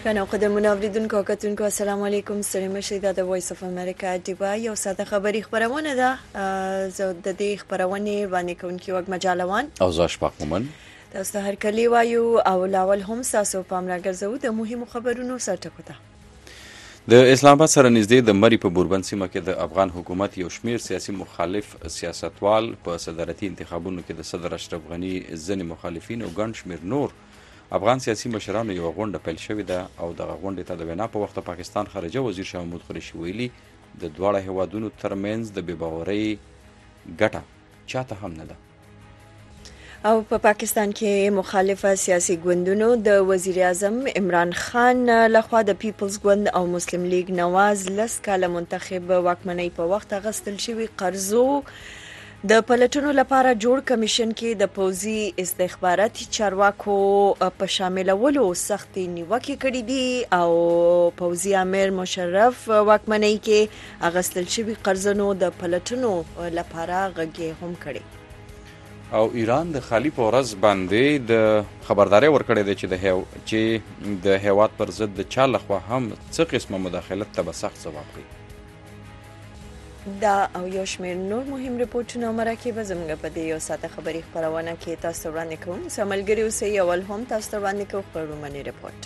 کنو قدرمن اوریدونکو او کتونکو السلام علیکم ستړي مشئ دا د وایس اف امریکا دیوا یو ساده خبري خبرونه ده زه د دې خبرونه باندې کوونکی وګ مجالوان او زاش پاک مومن تاسو هر کلی وایو او لاول هم تاسو پام راګرځو د مهمو خبرونو سرټکو ته د اسلام آباد سره نږدې د مری په بوربند سیمه کې د افغان حکومت یو شمیر سیاسي مخالف سیاستوال په صدارتي انتخابونو کې د صدر اشرف غنی ځینې مخالفین او ګڼ شمیر نور افغان سیاسي مشرانو یو غونډه پیل شوې ده او دغه غونډې ته د وینا په وخت پاکستان خارجه وزیر شاه محمود قریشي ویلي د دواړه هیوادونو ترمنځ د بېباورۍ ګټه چاته هم نه ده او په پاکستان کې مخالفه سیاسي ګوندونو د وزیر اعظم عمران خان لخوا د پیپلز ګوند او مسلم لیگ نواز لس کاله منتخب واکمنۍ په وخت غستل شوی قرضو د پلټنو لپاره جوړ کمیشن کې د پوزي استخباراتي چارواکو په شاملولو سختي نیوکې کړې دي او پوزي امیر مشرف واکمنۍ کې اغستل شوی قرضونو د پلټنو لپاره غږی هم کړي او ایران د خالی په ورځ باندې د خبرداري ورکړې ده چې د هیواد پر ضد د چا لخوا هم څه قسمه مداخلت ته به سخت ځواب کوي دا او یو شمېر نور مهم رپورټونه او مراکب زموږ په دې یو ساعته خبري خبرونه کې تاسو وړاندې کوم سملګری اوسئ اول هم تاسو وړاندې کوم خبرونه رپورټ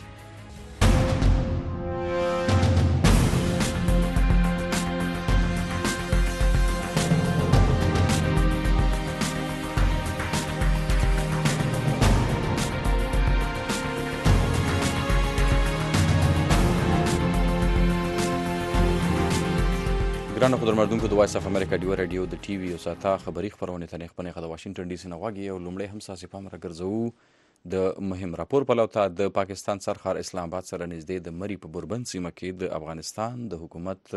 ګرانو قدرمنونکو د وایس اف امریکا ډیو رادیو د ټي وي او ساته خبري خبرونه ته خپل د واشنگټن ډي سي نه واګي او لومړی هم ساسي پام راګرځو د مهم راپور په لوته د پاکستان سرخار اسلام آباد سره نږدې د مری په بوربند سیمه کې د افغانستان د حکومت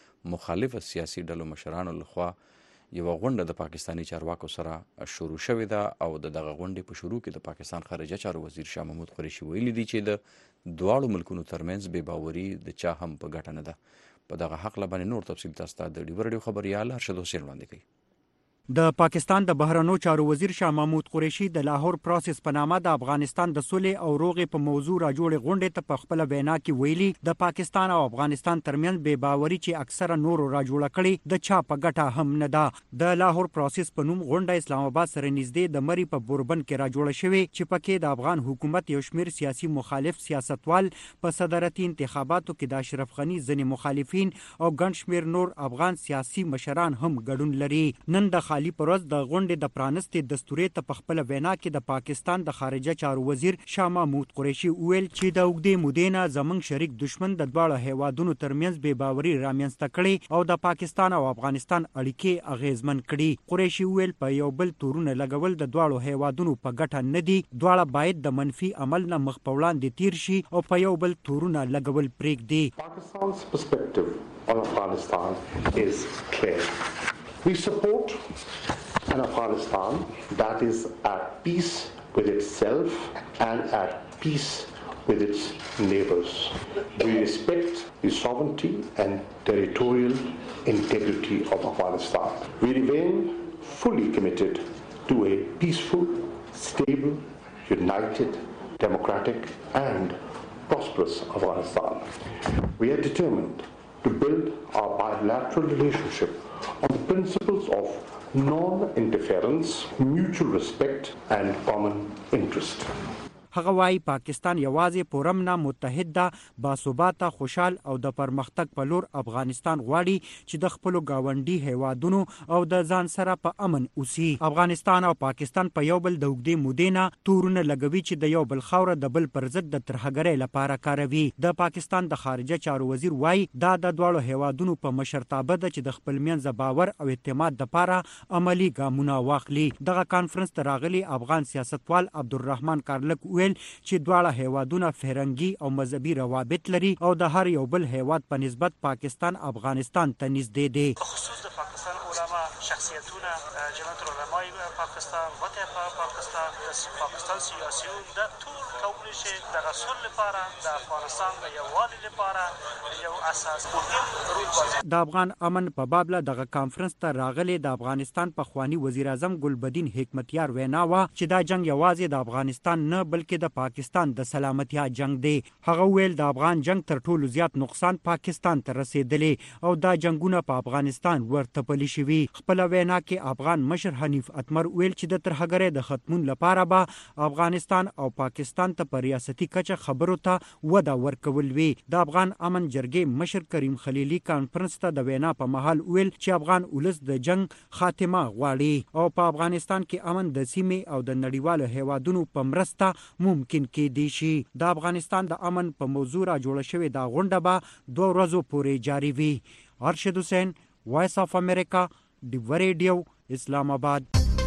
مخالف سیاسي ډلو مشرانو لخوا یو غونډه د پاکستانی چارواکو سره شروع شوې ده او دغه غونډې په شروع کې د پاکستان خارجه چارو وزیر شاه محمود قریشي ویلي دي چې د دواړو ملکونو ترمنځ بې باوري د چا هم په ګټه نه ده په دغه حق لبنې نور تفصیل تاسو ته د ډیو رادیو خبريال ارشد حسین وړاندې کوي د پاکستان د بهرنیو چارو وزیر شاه محمود قریشي د لاهور پروسس په نامه د افغانستان د سولې او روغې په موضوع راجوړې غونډې ته په خپل وینا کې ویلي د پاکستان او افغانستان ترمنځ بې باوري چې اکثره نورو راجوړه کړي د چا په ګټه هم نه ده د لاهور پروسس په نوم غونډه اسلام آباد سره نږدې د مری په بوربند کې راجوړه شوې چې پکې د افغان حکومت یو شمیر سیاسي مخالف سیاستوال په صدارتي انتخاباتو کې د اشرف غنی ځینې مخالفین او ګڼ شمیر نور افغان سیاسي مشران هم ګډون لري نن د خالی پروز د غونډې د پرانستې دستورې ته په خپل وینا کې د پاکستان د خارجه چارو وزیر شاه محمود قریشي ویل چې د اوږدې مودې نه زموږ شریک دشمن د دواړو هیوادونو ترمنځ بې باوري رامنځته کړي او د پاکستان او افغانستان اړیکې اغیزمن کړي قریشي ویل په یو بل تورونه لګول د دواړو هیوادونو په ګټه نه دي دواړه باید د منفي عمل نه مخ په وړاندې تیر شي او په یو بل تورونه لګول پرېږدي Pakistan's perspective on Afghanistan is clear. We support an Afghanistan that is at peace with itself and at peace with its neighbors. We respect the sovereignty and territorial integrity of Afghanistan. We remain fully committed to a peaceful, stable, united, democratic and prosperous Afghanistan. We are determined to build our bilateral relationship on the principles of non-interference, mutual respect and common interest. هغه وايي پاکستان یوازې پرمنه متحد ده باثباته خوشحال او د پرمختګ په لور افغانستان غواړي چې د خپل گاونډي هیوادونو او د ځان سره په امن اوسي افغانستان او پاکستان په یو بل د اوږدې مودې نه تورونه لګوي چې د یو بل خاوره د بل پر ضد د ترهګرۍ لپاره کاروي د پاکستان د خارجه چارو وزیر وايي دا د دواړو هیوادونو په مشرتابه ده چې د خپل منځ باور او اعتماد لپاره عملی ګامونه واخلي دغه کانفرنس ته راغلي افغان سیاستوال عبدالرحمن کارلک ویل چې دواړه هیوادونه فرهنګي او مذهبي روابط لري او د هر یو بل هیواد په نسبت پاکستان افغانستان ته نږدې دی خصوص د پاکستان علما شخصیتونه جنات علمای پاکستان وته پاکستان د پاکستان سیاسيون د ټول کولی شي د غسل لپاره د افغانستان د یووالي لپاره یو اساس مهم رول بازي. د افغان امن په باب له دغه کانفرنس ته راغلي د افغانستان پخوانی وزیر اعظم ګلبدین حکمتیار وینا وا چې دا جنگ یوازې د افغانستان نه بلکې د پاکستان د سلامتیا جنگ دی. هغه ویل د افغان جنگ تر ټولو زیات نقصان پاکستان ته رسیدلی او دا جنگونه په افغانستان ورته پلي شوي. خپل وینا کې افغان مشر حنیف اتمر ویل چې د ترهګرۍ د ختمون لپاره به افغانستان او پاکستان ته په ریاستي کچه خبرو ته وده ورکول وي. د افغان امن جرګې مشر کریم خلیلي کانفرنس ته د وینا په مهال ویل چې افغان ولس د جنگ خاتمه غواړي او په افغانستان کې امن د سیمې او د نړیوالو هیوادونو په مرسته ممکن کېدی شي. د افغانستان د امن په موضوع را جوړه شوې دا غونډه به 2 ورځو پورې جاری وي. ارشد حسین، وایس اف امریکا، ډیو ریډیو، اسلام آباد.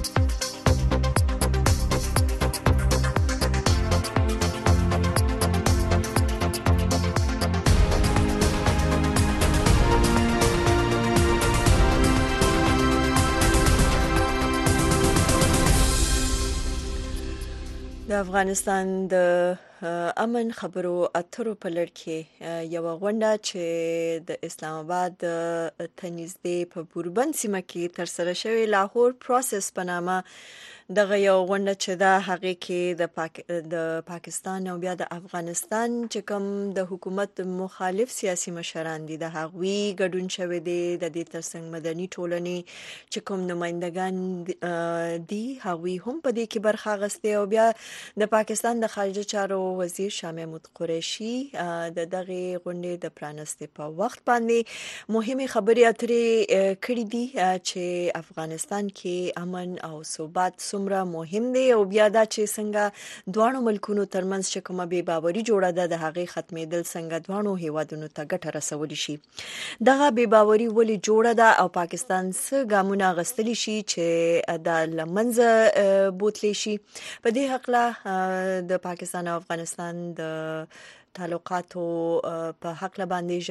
د افغانستان د امن خبرو اترو په لړ کې یو غونډه چې د اسلام آباد ته نږدې په بوربند سیمه کې ترسره شوې لاهور پروسس په نامه دغه یو غونډه چې دا هغه کې د پاکستان او بیا د افغانستان چې کوم د حکومت مخالف سیاسي مشران دي د هغوی ګډون شوی دی. د دې ترڅنګ مدني ټولنې چې کوم نمائندگان دي هغوی هم په دې کې برخه اخیستې او بیا د پاکستان د خارجه چارو وزیر شاه محمود قریشي د دغه غونډې د پرانستې په وخت باندې مهمه خبرې اترې کړې دي چې افغانستان کې امن او ثبات څومره مهم دی او بیا دا چې څنګه دوانو ملکونو ترمنځ چې کومه بې باوري جوړه ده د هغې ختمېدل څنګه دوانو هیوادونو ته ګټه رسولی شي. دغه بې باوري ولې جوړه ده او پاکستان څه ګامونه اخیستلی شي چې دا له منځه بوتلی شي. په دې هکله د پاکستان او افغانستان د تعلقاتو په حق باندې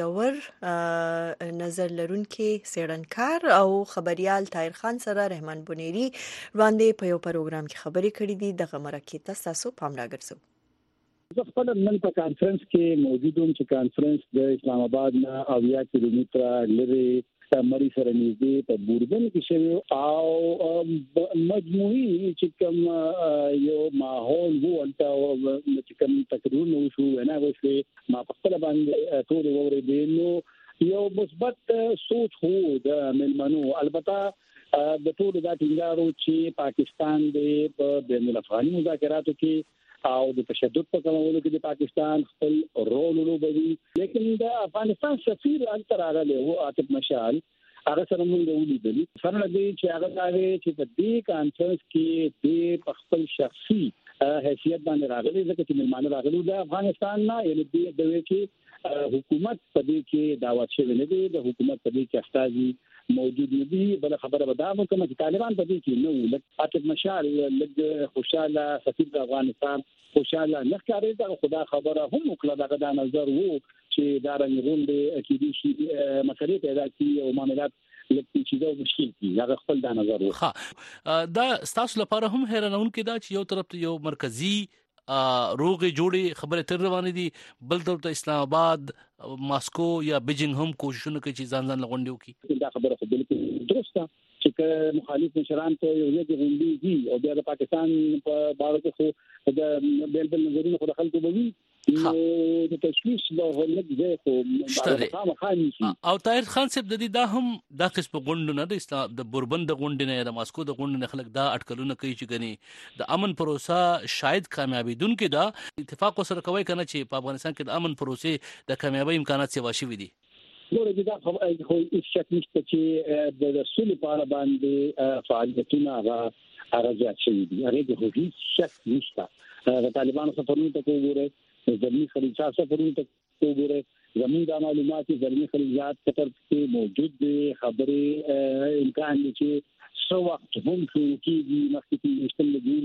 ژور نظر لرونکي څېړنکار او خبريال طاهر خان سره رحمان بنيري وړاندې په یو پروګرام کې خبرې کړې دي. دغه مرکې ته تاسو پام راګرځو. زه خپل نن په کانفرنس کې موجود وم چې کانفرنس د اسلام آباد نه 80 کیلومتره لري مری سره نږدې په بوربند کې شوی او مجموعي چې کوم یو ماحول وو البته چې کوم تقریرونه وشو نه وشو ما په خپل باندې ټول وریدل نو یو مثبت سوچ هو د ملمنو البته د ټول د ټینګارو چې پاکستان د بین الافغاني مذاکراتو کې او د تشدد په کمولو کې د پاکستان خپل رول ولوبوي. لیکن د افغانستان سفیر انتر راغلی وو عاطف مشال هغه سره موږ ولیدل سره دې چې هغه راغی چې په دې کانفرنس کې د خپل شخصي حیثیت باندې راغلی ځکه چې ملمانه راغلي د افغانستان نه یعنی د دوی کې حکومت په دې کې دعوت شوی نه دی د حکومت په دې کې استازي موجود نه دي. بل خبره به دا کوم چې طالبان په دې کې نو لکه عاطف مشال لږ خوشاله سفیر د افغانستان خوشاله نه ښکاري. دا خدا خبره هم وکړه دغه د نظر وو چې دا رنګوندې اکیدي شي مسلې پیدا کړي او معاملات لکه چې دا مشکل دي. هغه خپل د نظر وو. ها دا تاسو لپاره هم حیرانونکې ده چې یو طرف ته یو مرکزی روغې جوړې خبرې تر روانې دي بل طرف ته اسلام آباد ماسکو یا بیجینګ هم کوششونه کوي چې ځان لغونډې وکړي. دا خبره خو بالکل درسته چې مخالف مشران ته یو ځای غونډې دي او بیا د پاکستان په باره کې خو د بل نظرونه خو خلکو به وي نو د تشویش له لږ ځای خو او طاهر خان صاحب د دې دا هم دا قسم غونډه نه د اسلام د بوربند غونډه نه د ماسکو د غونډه نه خلک دا اټکلونه کوي چې غني د امن پروسه شاید کامیابیدونکې ده. اتفاق سره کوي کنه چې په افغانستان کې د امن پروسه د کامیابی امکانات سیوا شوي دي. نو دا خو هیڅ شک نشته چې د رسول لپاره باندې فعالیتونه هغه زیات شوي دي. هغه د هیڅ شک نشته د طالبانو سفرونو ته وګورئ زمینی خلیجات سفرونو ته وګورئ زمین د معلوماتي زمینی خلیجات قطر کې موجود دي خبرې امکان دي چې څو وخت هم کېږي مخکې نشته لګي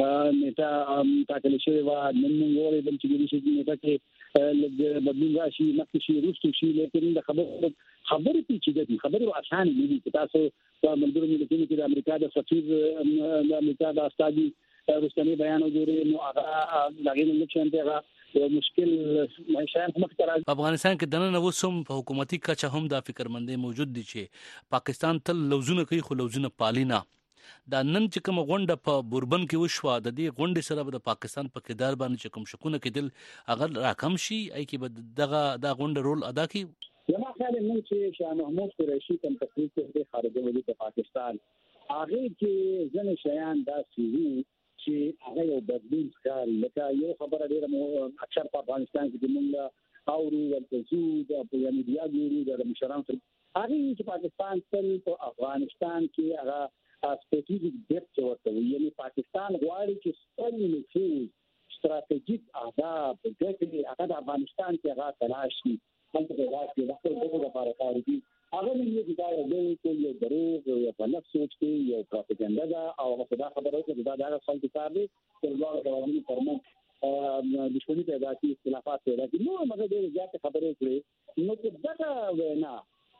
نیټه تاکل شوی و نن وګورئ چې د شي نیټه کې لږ بدلون راشي مخکې شي روستو شي لیکن د خبرې پیچیده دي خبرې اسانه نه دي تاسو په ملګرو ملتونو کې د امریکا د سفیر د امریکا د استازي رستنی بیان وګوري نو هغه دغه نه چې هغه مشکل شاید هم تر افغانستان کې دنه نو سم په حکومتي کچه هم د فکرمندۍ موجود دي چې پاکستان تل لوزونه کوي خو لوزونه پالینا دا نن چې کوم غونډه په بوربن کې وشوه د دې غونډې سره د پاکستان په کردار باندې چې کوم شکونه کېدل اگر راکم شي ای کې به دغه دا غونډه رول ادا کړي زما خیال نن چې شاه محمود قریشي کوم تقریر کوي خارجه وزیر د پاکستان هغه کې ځنې شیان دا سوي چې هغه یو بدلون ښکاري لکه یو خبره ډیره اکثر په افغانستان کې موږ اورو ورته د میډیا ګورو د مشرانو هغه چې پاکستان تل په افغانستان کې هغه strategic depth ورته یعنی پاکستان غواړي چې خپل نفوذ استراتیژیک اهداف د هغه د افغانستان کې هغه تلاش شي هلته د راځي د خپل لپاره کار کوي هغه یې دا یو دروغ یو په نفس سوچ کې یو پروپاګاندا ده او هغه دا خبره کوي دا د خپل کار دی چې دوه قوانین پرمن دښمنی پیدا کوي اختلافات پیدا کوي نو هغه ډېر زیات خبرې کوي نو دا وینا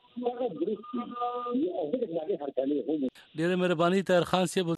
ډېره مهرباني طاهر خان صاحب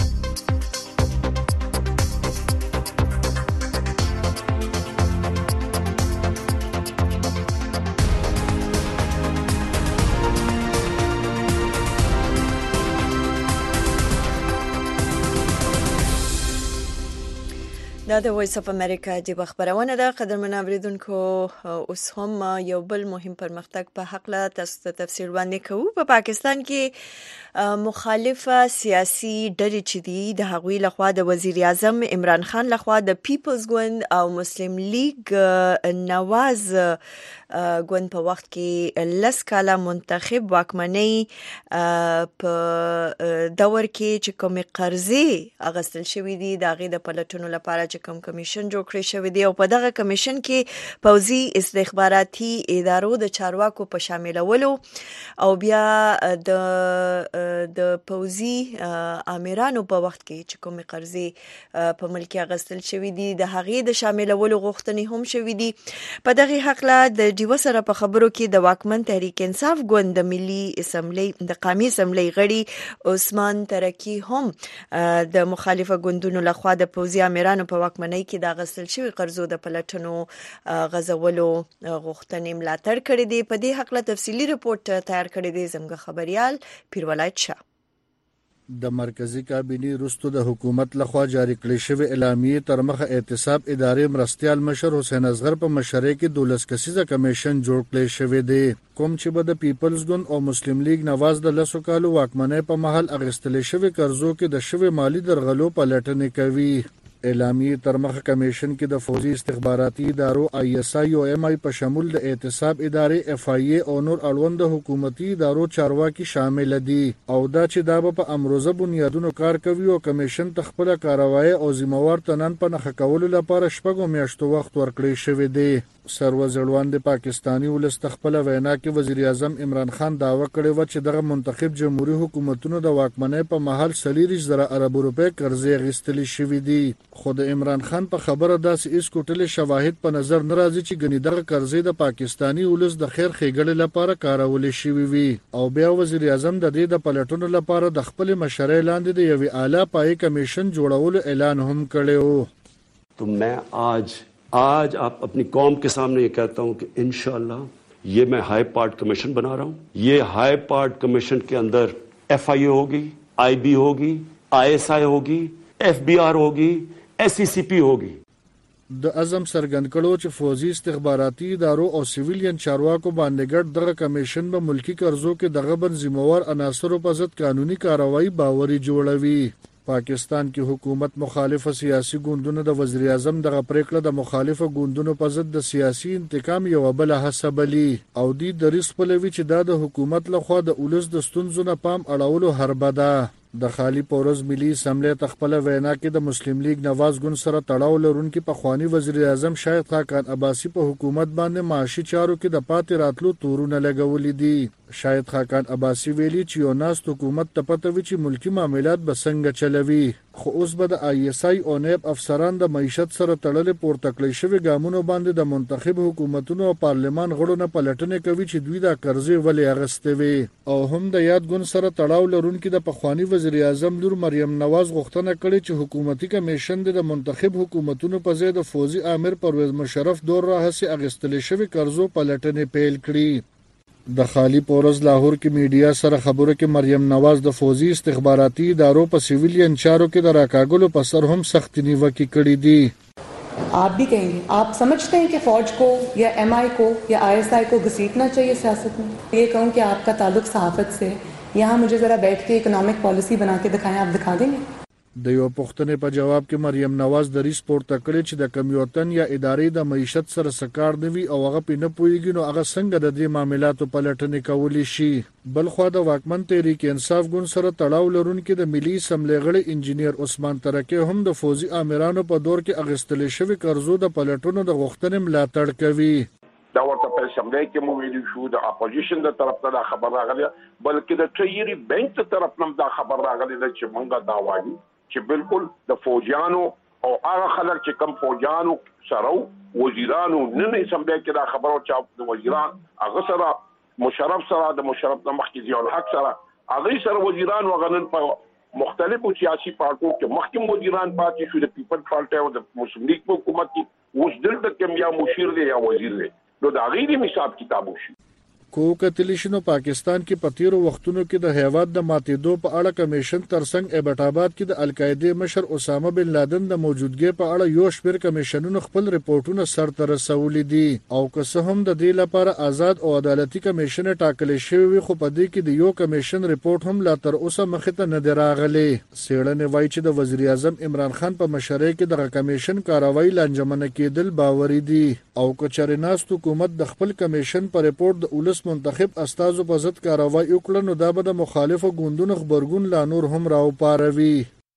دا د وایس اف امریکا د خبرونه ده قدرمن اوریدونکو اوس هم یو بل مهم پرمختګ په حق لا تاسو تفسیر باندې کوو په پاکستان کې مخالفه سیاسي ډلې چې دي د هغوی لخوا د وزیر اعظم عمران خان لخوا د پیپلز ګوند او مسلم لیگ نواز ګوند په وخت کې لس کاله منتخب واکمنۍ په دور کې چې کوم قرضې اغستل شوې دي د هغې د پلټنو لپاره کوم کمیشن جوړ کړی شوی دی او په دغه کمیشن کې پوځي استخباراتي ادارو د چارواکو په شاملولو او بیا د پوځي امیرانو په وخت کې چې کوم قرضې په ملک اغستل شوی دي د هغې د شاملولو غوښتنې هم شوی دي په دغه حق لا د ډیو سره په خبرو کې د واکمن تحریک انصاف ګوند د ملي اسمبلی د قومي اسمبلی غړي عثمان ترکی هم د مخالفه ګوندونو لخوا د پوځي امیرانو په واکمنۍ کې د غسل شوی قرضو د پلټنو غزولو غوښتنې ملاتړ کړې دي په دې حق له تفصیلی رپورت تیار کړی دی زموږ خبريال پیرولایت شاه د مرکزی کابینې وروسته د حکومت لخوا جاری کړې شوی اعلامیه تر مخه اعتصاب ادارې مرستيال مشر حسین اصغر په مشرۍ کې 12 کسیزه کمیشن جوړ کړی شوی دی کوم چې به د پیپلز ګوند او مسلم لیگ نواز د لسو کالو واکمنۍ په محل اغستل شوی قرضو کې د شوی مالی درغلو پلټنې کوي اعلامیه تر مخه کمیشن کې د فوزي استخباراتي ادارو آی اس آی او ایم آی په شمول د اعتصاب ادارې اف آی ای او نور اړوند حکومتي ادارو چارواکي شامل دي او دا چې دا په امروزه بنیادونو کار کوي او کمیشن تخپل کاروایی او ذمہوار تنن په نخښه کولو لپاره شپږو میاشتو وخت ورکړی شوی دی سروزړوند پاکستانی ولس تخپل وینا کې وزیر اعظم عمران خان داوا کړی و چې دغه منتخب جمهوریت حکومتونو د واکمنۍ په محل 30 ارب روپے قرضې غستلی شوې دي خو د عمران خان په خبره داسې اس کوټل شواهد په نظر ناراضي چې غنی دغه قرضې د پاکستانی ولس د خیر ښېګړې لپاره کارول شوې وي او بیا وزیر اعظم د دې د پلټنو لپاره د خپل مشرۍ لاندې د یو اعلی پای کمیشن جوړولو اعلان هم کړی تو मैं आज आप अपनी कौम के सामने ये कहता हूं कि इंशाअल्लाह ये मैं हाई पार्ट कमीशन बना रहा हूं ये हाई पार्ट कमीशन के अंदर एफआईए होगी आईबी होगी आईएसआई होगी एफबीआर होगी एससीसीपी होगी د اعظم سرګند کړو چې فوزي استخباراتي ادارو او سیویلین چارواکو باندې ګډ دغه کمیشن به ملکی قرضو کې دغه بن ذمہوار عناصرو په ضد قانوني کاروایی باوري جوړوي پاکستان کې حکومت مخالفه سیاسي ګوندونو د وزیر اعظم دغه پریکړه د مخالفه ګوندونو په ضد د سیاسي انتقام یو بل حسابلی او د ریس په لوي چې د حکومت لخوا د اولس د ستونزو نه پام اړولو هربدا د خالی پورز ملي اسمبلی تخپل وینا کې د مسلم لیگ نواز ګوند سره تړاو لرونکي په خواني وزیر اعظم شاهد خاقان عباسی په حکومت باندې معاشي چارو کې د پاتې راتلو تورونه لګولې دي شاهد خاقان عباسی ویلي چې یو ناس حکومت ته پته وی چې ملکی معاملات به څنګه چلوي خو اوس به د آی اس آی او نیب افسران د معیشت سره تړلې پورته کړی شوی ګامونو باندې د منتخب حکومتونو او پارلمان غړو نه پلټنې کوي چې دوی دا قرضې ولې اخیستې وي او هم د یاد ګوند سره تړاو لرونکي د پخوانی وزیر اعظم لور مریم نواز غوښتنه کړې چې حکومتي کمیشن د منتخب حکومتونو په ځای د فوزي امیر پرویز مشرف دور راهسي اخیستلې شوی قرضو پلټنې پیل کړي. د خالی پورز لاهور کې میډیا سره خبرو کې مریم نواز د فوزي استخباراتي ادارو په سیویلین چارو کې د راکاګلو په سر هم سخت نیوکې کړې دي. आप भी कहेंगे, आप समझते हैं कि फौज को या एमआई को या आईएसआई को घसीटना चाहिए सियासत में? ये कहूँ कि आपका ताल्लुक सहाफत से है, यहाँ मुझे जरा बैठ के इकोनॉमिक पॉलिसी बना के दिखाएं, आप दिखा देंगे? د یو پوښتنې په جواب کې مریم نواز د ریس پورته کړی چې د کمیوتن یا ادارې د معیشت سره سکار دی او هغه په نه پويږي نو هغه څنګه د دې معاملاتو پلټنې کولی شي. بلخو د واکمن تحریک انصاف ګوند سره تړاو لرونکي د ملي اسمبلی غړي انجینیر عثمان ترکی هم د فوزي امرانو په دور کې اغستل شوی قرضو د پلټنو د غوښتنې ملاتړ کوي. دا ورته په اسمبلی کې مو ویلي شو د اپوزیشن د طرف ته خبر راغلی, بلکې د ټریری بینک ته طرف نه دا خبر راغلی چې مونږه دا وایي چې بالکل د فوجیانو او هغه خلک چې کم فوجیانو سره وزیرانو نن اسمبلی کې دا خبرو چې د وزیران هغه سره مشرف سره د مشرف د مخکې ضیاء الحق سره هغه سره وزیران وغنن په مختلفو سیاسي پارټو کې مخکې وزیران پاتې شو د پیپل پارټي او د مسلم لیگ په حکومت کې اوس دلته کوم یا مشیر دی یا وزیر دی نو دا غیر حساب کتاب وشي. کو کتلیشنو پاکستان کې په تیرو وختونو کې د هیواد د ماتېدو په اړه کمیشن ترڅنګ ایبټ آباد کې د القاعده مشر اسامه بن لادن د موجودګۍ په اړه یو شمېر کمیشنونو خپل ریپورتونه سرته رسولي دي او که څه هم د دې لپاره آزاد او عدالتي کمیشن ټاکل شوی وي خو په دې کې د یو کمیشن ریپورت هم لا تر اوسه مخې ته نه دی راغلی. څېړنې وایي چې د وزیر اعظم عمران خان په مشرۍ کې دغه کمیشن کاروایی لانجمنه کېدل باوري دي او که چېرې ناست حکومت د خپل کمیشن په ریپورت د ولس منتخب استازو په ضد کاروایی وکړه نو دا به د مخالفو ګوندونو خبرګون لا نور هم راوپاروي.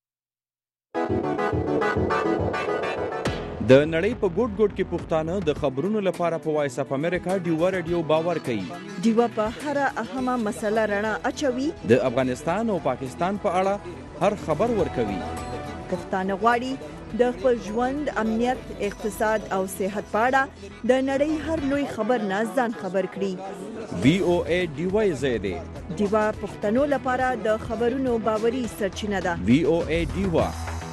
د نړۍ په ګوټ ګوټ کې پښتانه د خبرونو لپاره په وایس اف امریکا ډیوا رادیو باور کوي. ډیوا په هر اهمه مسله رڼا اچوي. د افغانستان او پاکستان په اړه هر خبر ورکوي. پښتانه غواړي د خپل ژوند, امنیت, اقتصاد او صحت په اړه د نړۍ هر لوی خبر نه ځان خبر کړي. VOA ډیوا زیاده ډیوا پښتنو لپاره د خبرونو باوري سرچینه ده. VOA ډیوا.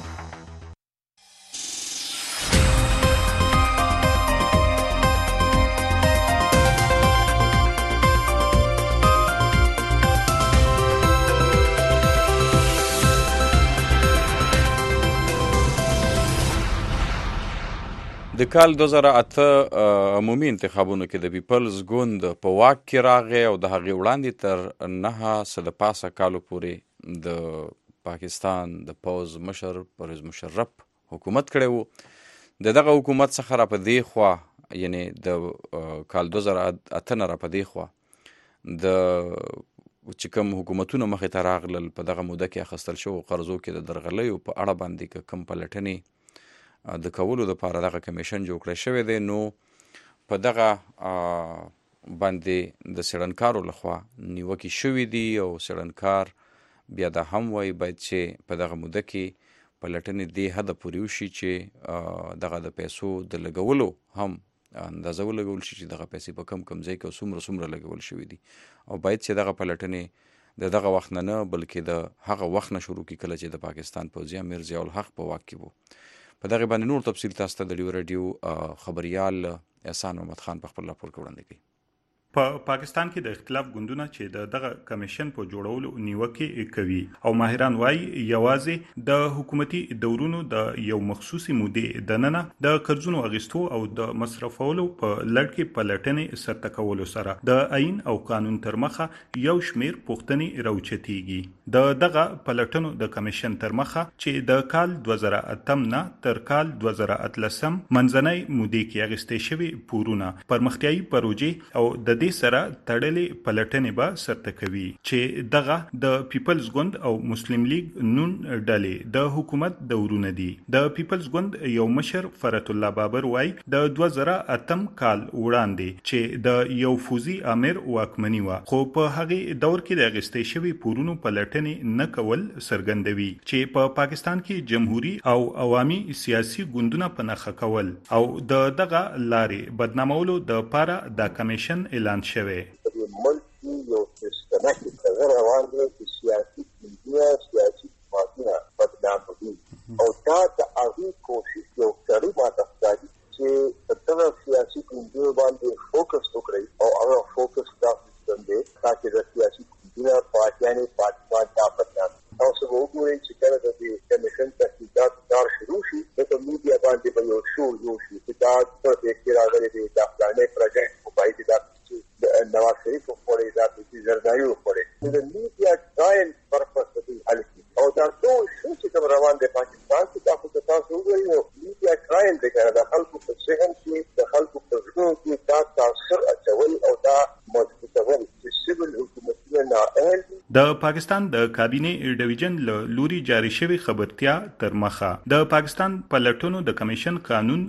د کال 2008 عمومي انتخابونو کې د پیپلز ګوند په واک کې راغی او د هغې وړاندې تر 9 پاسه کالو پورې د پاکستان د پوز مشر پرویز مشرف حکومت کړی وو. د دغه حکومت څخه را په دې خوا یعنی د کال 2008 نه را په دې خوا د چې کوم حکومتونه مخې ته راغلل په دغه موده کې اخیستل شوو قرضو کې د درغلیو په اړه باندې کوم پلټنې د کولو دپاره دغه کمیشن جوړ کړی شوی دی. نو په دغه باندې د څېړنکارو لخوا نیوکې شوي دي او څېړنکار بیا دا هم وایي باید چې په دغه موده کې پلټنې دې حده پورې وشي چې دغه د پیسو د لګولو هم اندازه ولګول شي چې دغه پیسې په کم ځای کې څومره لګول شوي دي او باید چې دغه پلټنې د دغه وخت نه بلکې د هغه وخت نه شروع کړي کله چې د پاکستان پوځي امیر ضیاء الحق په واک کې وو. په دغه باندې نور تفصیل تاسو ته د ډیوا رادیو خبریال احسان محمد خان په خپل راپور کې وړاندې کوي. په پاکستان کې د اختلاف ګوندونه چې دغه کمیشن په جوړولو نیوکې کوي او ماهران وايي یوازې د حکومتي دورونو د یو مخصوصي مودې د ننه د قرضونو اغیستو او د مصرفولو په لړ کې پلټنې سرته کولو سره د آئین او قانون تر مخه یو شمیر پوښتنې راوچتېږي. د دغه پلټنو د کمیشن تر مخه چې د کال 2008 نه تر کال 2013 منځنۍ مودې کې اغیستې شوی پورونه پرمختیايي پروژې او د د دې سره تړلې پلټنې به سرته کوي چې دغه د پیپلز ګوند او مسلم لیگ نون ډلې د حکومت دورونه دي. د پیپلز ګوند یو مشر فرت الله بابر وای د 2008 کال وړاندې چې د یو فوزي امیر واکمنی و، خو په هغه دور کې د اغستې شوی پورونو پلټنې نه کول څرګندوي چې په پاکستان کې جمهوریت او عوامي سیاسي ګوندونه په نخښه کول او د دغه لارې بدنامولو د پاره د کمیشن اعلان شوی. ملک یو سیستماتیک تغیر روان دی چې سیاسي ګوندونه سیاسي پارټیونه بدناموي او دا د هغې کوشش یو سړی ماته ښکاري چې دغه سیاسي ګوندونو باندې فوکس وکړي او هغه فوکس دا سیستم دی تاکي د سیاسي ګوندونه پارټیانې پارټیان دا بدنام. تاسو وګورئ چې کله د دې کمیشن تحقیقات کار شروع شي نو په میډیا باندې به یو شو شي چې دا څه دی چې راغلی دی دا پلانې پروجیکټ په پای کې دا چې نواز شریف وکړي دا چې زردایي وکړي د میډیا ټرایل پرپس دی الکی او دا ټول شو چې روان دی پاکستان کې دا خو تاسو وګورئ نو میډیا ټرایل دی کنه د خلکو په ذهن کې د خلکو په ذهن کې دا تاثیر اچول او دا مضبوطول چې سیول حکومتونه نااهل د پاکستان د کابینه ډیویژن له لوري جاری شوی خبرتیا تر مخه د پاکستان پلټنو د کمیشن قانون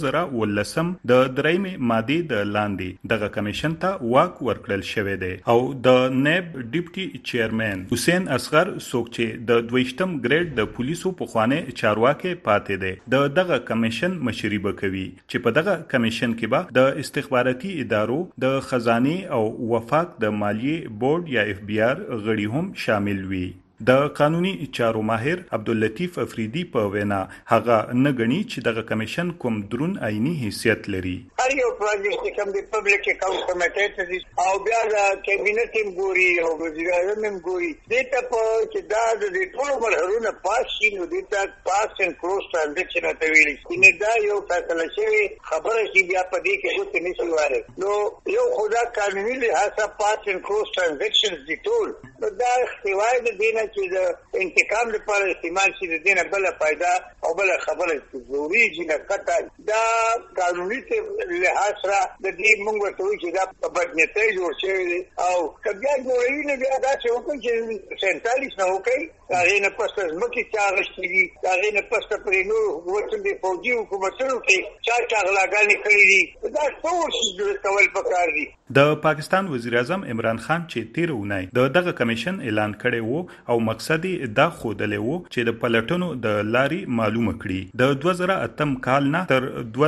2013 د درېمې ماده د لاندې دغه کمیشن ته واک ورکړل شوی دی او د نیب ډیپټي چیرمن حسین اصغر سوکچې د 22م ګریډ د پولیسو په خوانه چارواکي پاتې دی د دغه کمیشن مشري وکوي چې په دغه کمیشن کې به د استخباراتي ادارو د خزانه او وفاق د مالیې بورډ یا اف بی آر غړي هم شامل وي. د قانوني چارو ماهر عبداللطیف افریدی په وینا هغه نه غني چې دغه کمیشن کوم درون عیني حیثیت لري. هر یو پروجیکټ کوم د پبلک اکاونټ کمیټې ته او بیا د کابینټ هم ګوري او وزیر اعظم هم ګوري دې ته په چې دا د ټولو مرحلو پاس شي نو دې ته پاس اینڈ کلوز ټرانزیکشن ته ویل شي دا یو فیصله شوی خبره شي بیا په دې کې څه نشي واره نو یو خدا قانوني لحاظه پاس اینڈ کلوز ټرانزیکشنز دي ټول دا اختیار د دینه چې د انتقام لپاره استعمال شي د دینه بل فائدہ او بل خبره ضروري چې کټه دا قانوني لحاظ را د دې موږ ته چې دا په بدنیته جوړ شوی او کبیا جوړی نه بیا دا چې وکړي چې 47 نه وکړي هغه نه پسته مکه چا غشتي هغه نه پسته پرې نو وڅ دې فوجي حکومتونو کې چا غلاګانې کړې دي دا ټول څه کول پکار دي. د پاکستان وزیر اعظم عمران خان چې 13 اونۍ دغه کمیشن اعلان کړی وو او مقصد دا خوده وو چې د پلټنو د لاري معلومه کړي د 2008 کال نه تر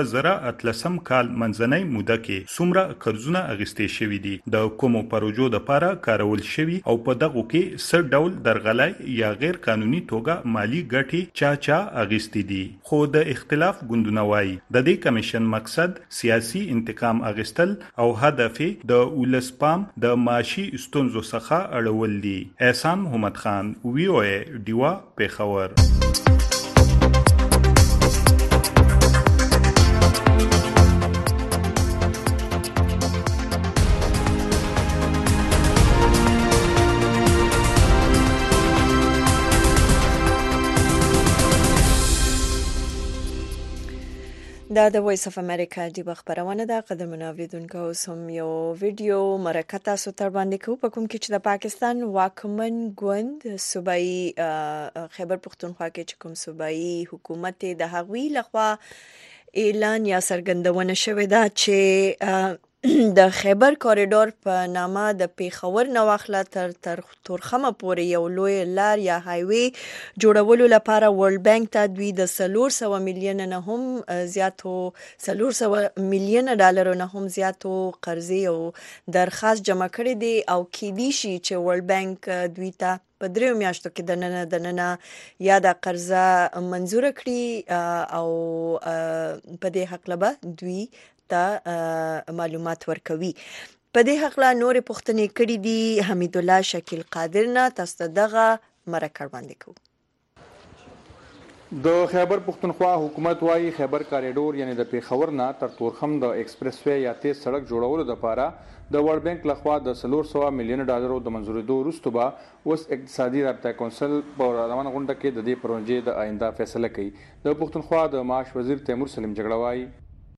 2013 کال منځنۍ موده کې څومره قرضونه اغستې شوي دي د کومو پروژو د لپاره کارول شوي او په دغه کې څه ډول درغلای یا غیر قانوني توګه مالی ګټې چا اغستې دي. خو د اختلاف ګوندونه وایي د دې کمیشن مقصد سیاسي انتقام اغستل او هدف د ولس پام د معاشي ستونزو څخه اړول دي. احسان محمد خان وی او ای ډیوا پیښور. دا د وایس اف امریکا دی خبرونه ده. قدرمنو اوریدونکو اوس هم یو ویډیو مرکه تاسو ته وړاندې کوو په کوم کې چې د پاکستان واکمن ګوند صوبایي خیبر پختونخوا کې چې کوم صوبایي حکومت د هغوی لخوا اعلان یا څرګندونه شوې ده چې د خیبر کوریډور په نامه د پیښور نواخله تر تورخمه پورې یو لوی لار یا هایوي جوړولو لپاره ورلد بانک ته دوی د 400 میلیون نه هم زیاتو 400 میلیون ډالر نه هم زیاتو قرضې او درخواست جمع کړي دي او کېدی شي چې ورلد بانک دوی ته په 3 میاشتو کې د نن یا د قرضه منزور کړي او په دې حق لبه دوی ته معلومات ورکوي. په دې حق لا نور پوښتنې کړې دي حمید الله شکیل قادر نه تاسو دغه مرکه باندې کوو. د خیبر پختونخوا حکومت وايي خیبر کوریډور یعنی د پیښور نه تر تورخم د ایکسپریس وے یا تیز سړک جوړولو لپاره د ورلد بانک لخوا د 400 میلیون ډالرو د منزورېدو وروسته به اوس اقتصادي رابطه کونسل په روانه غونډه کې د دې پروژې د آینده فیصله کوي. د پختونخوا د معاش وزیر تیمور سلیم جګړه وايي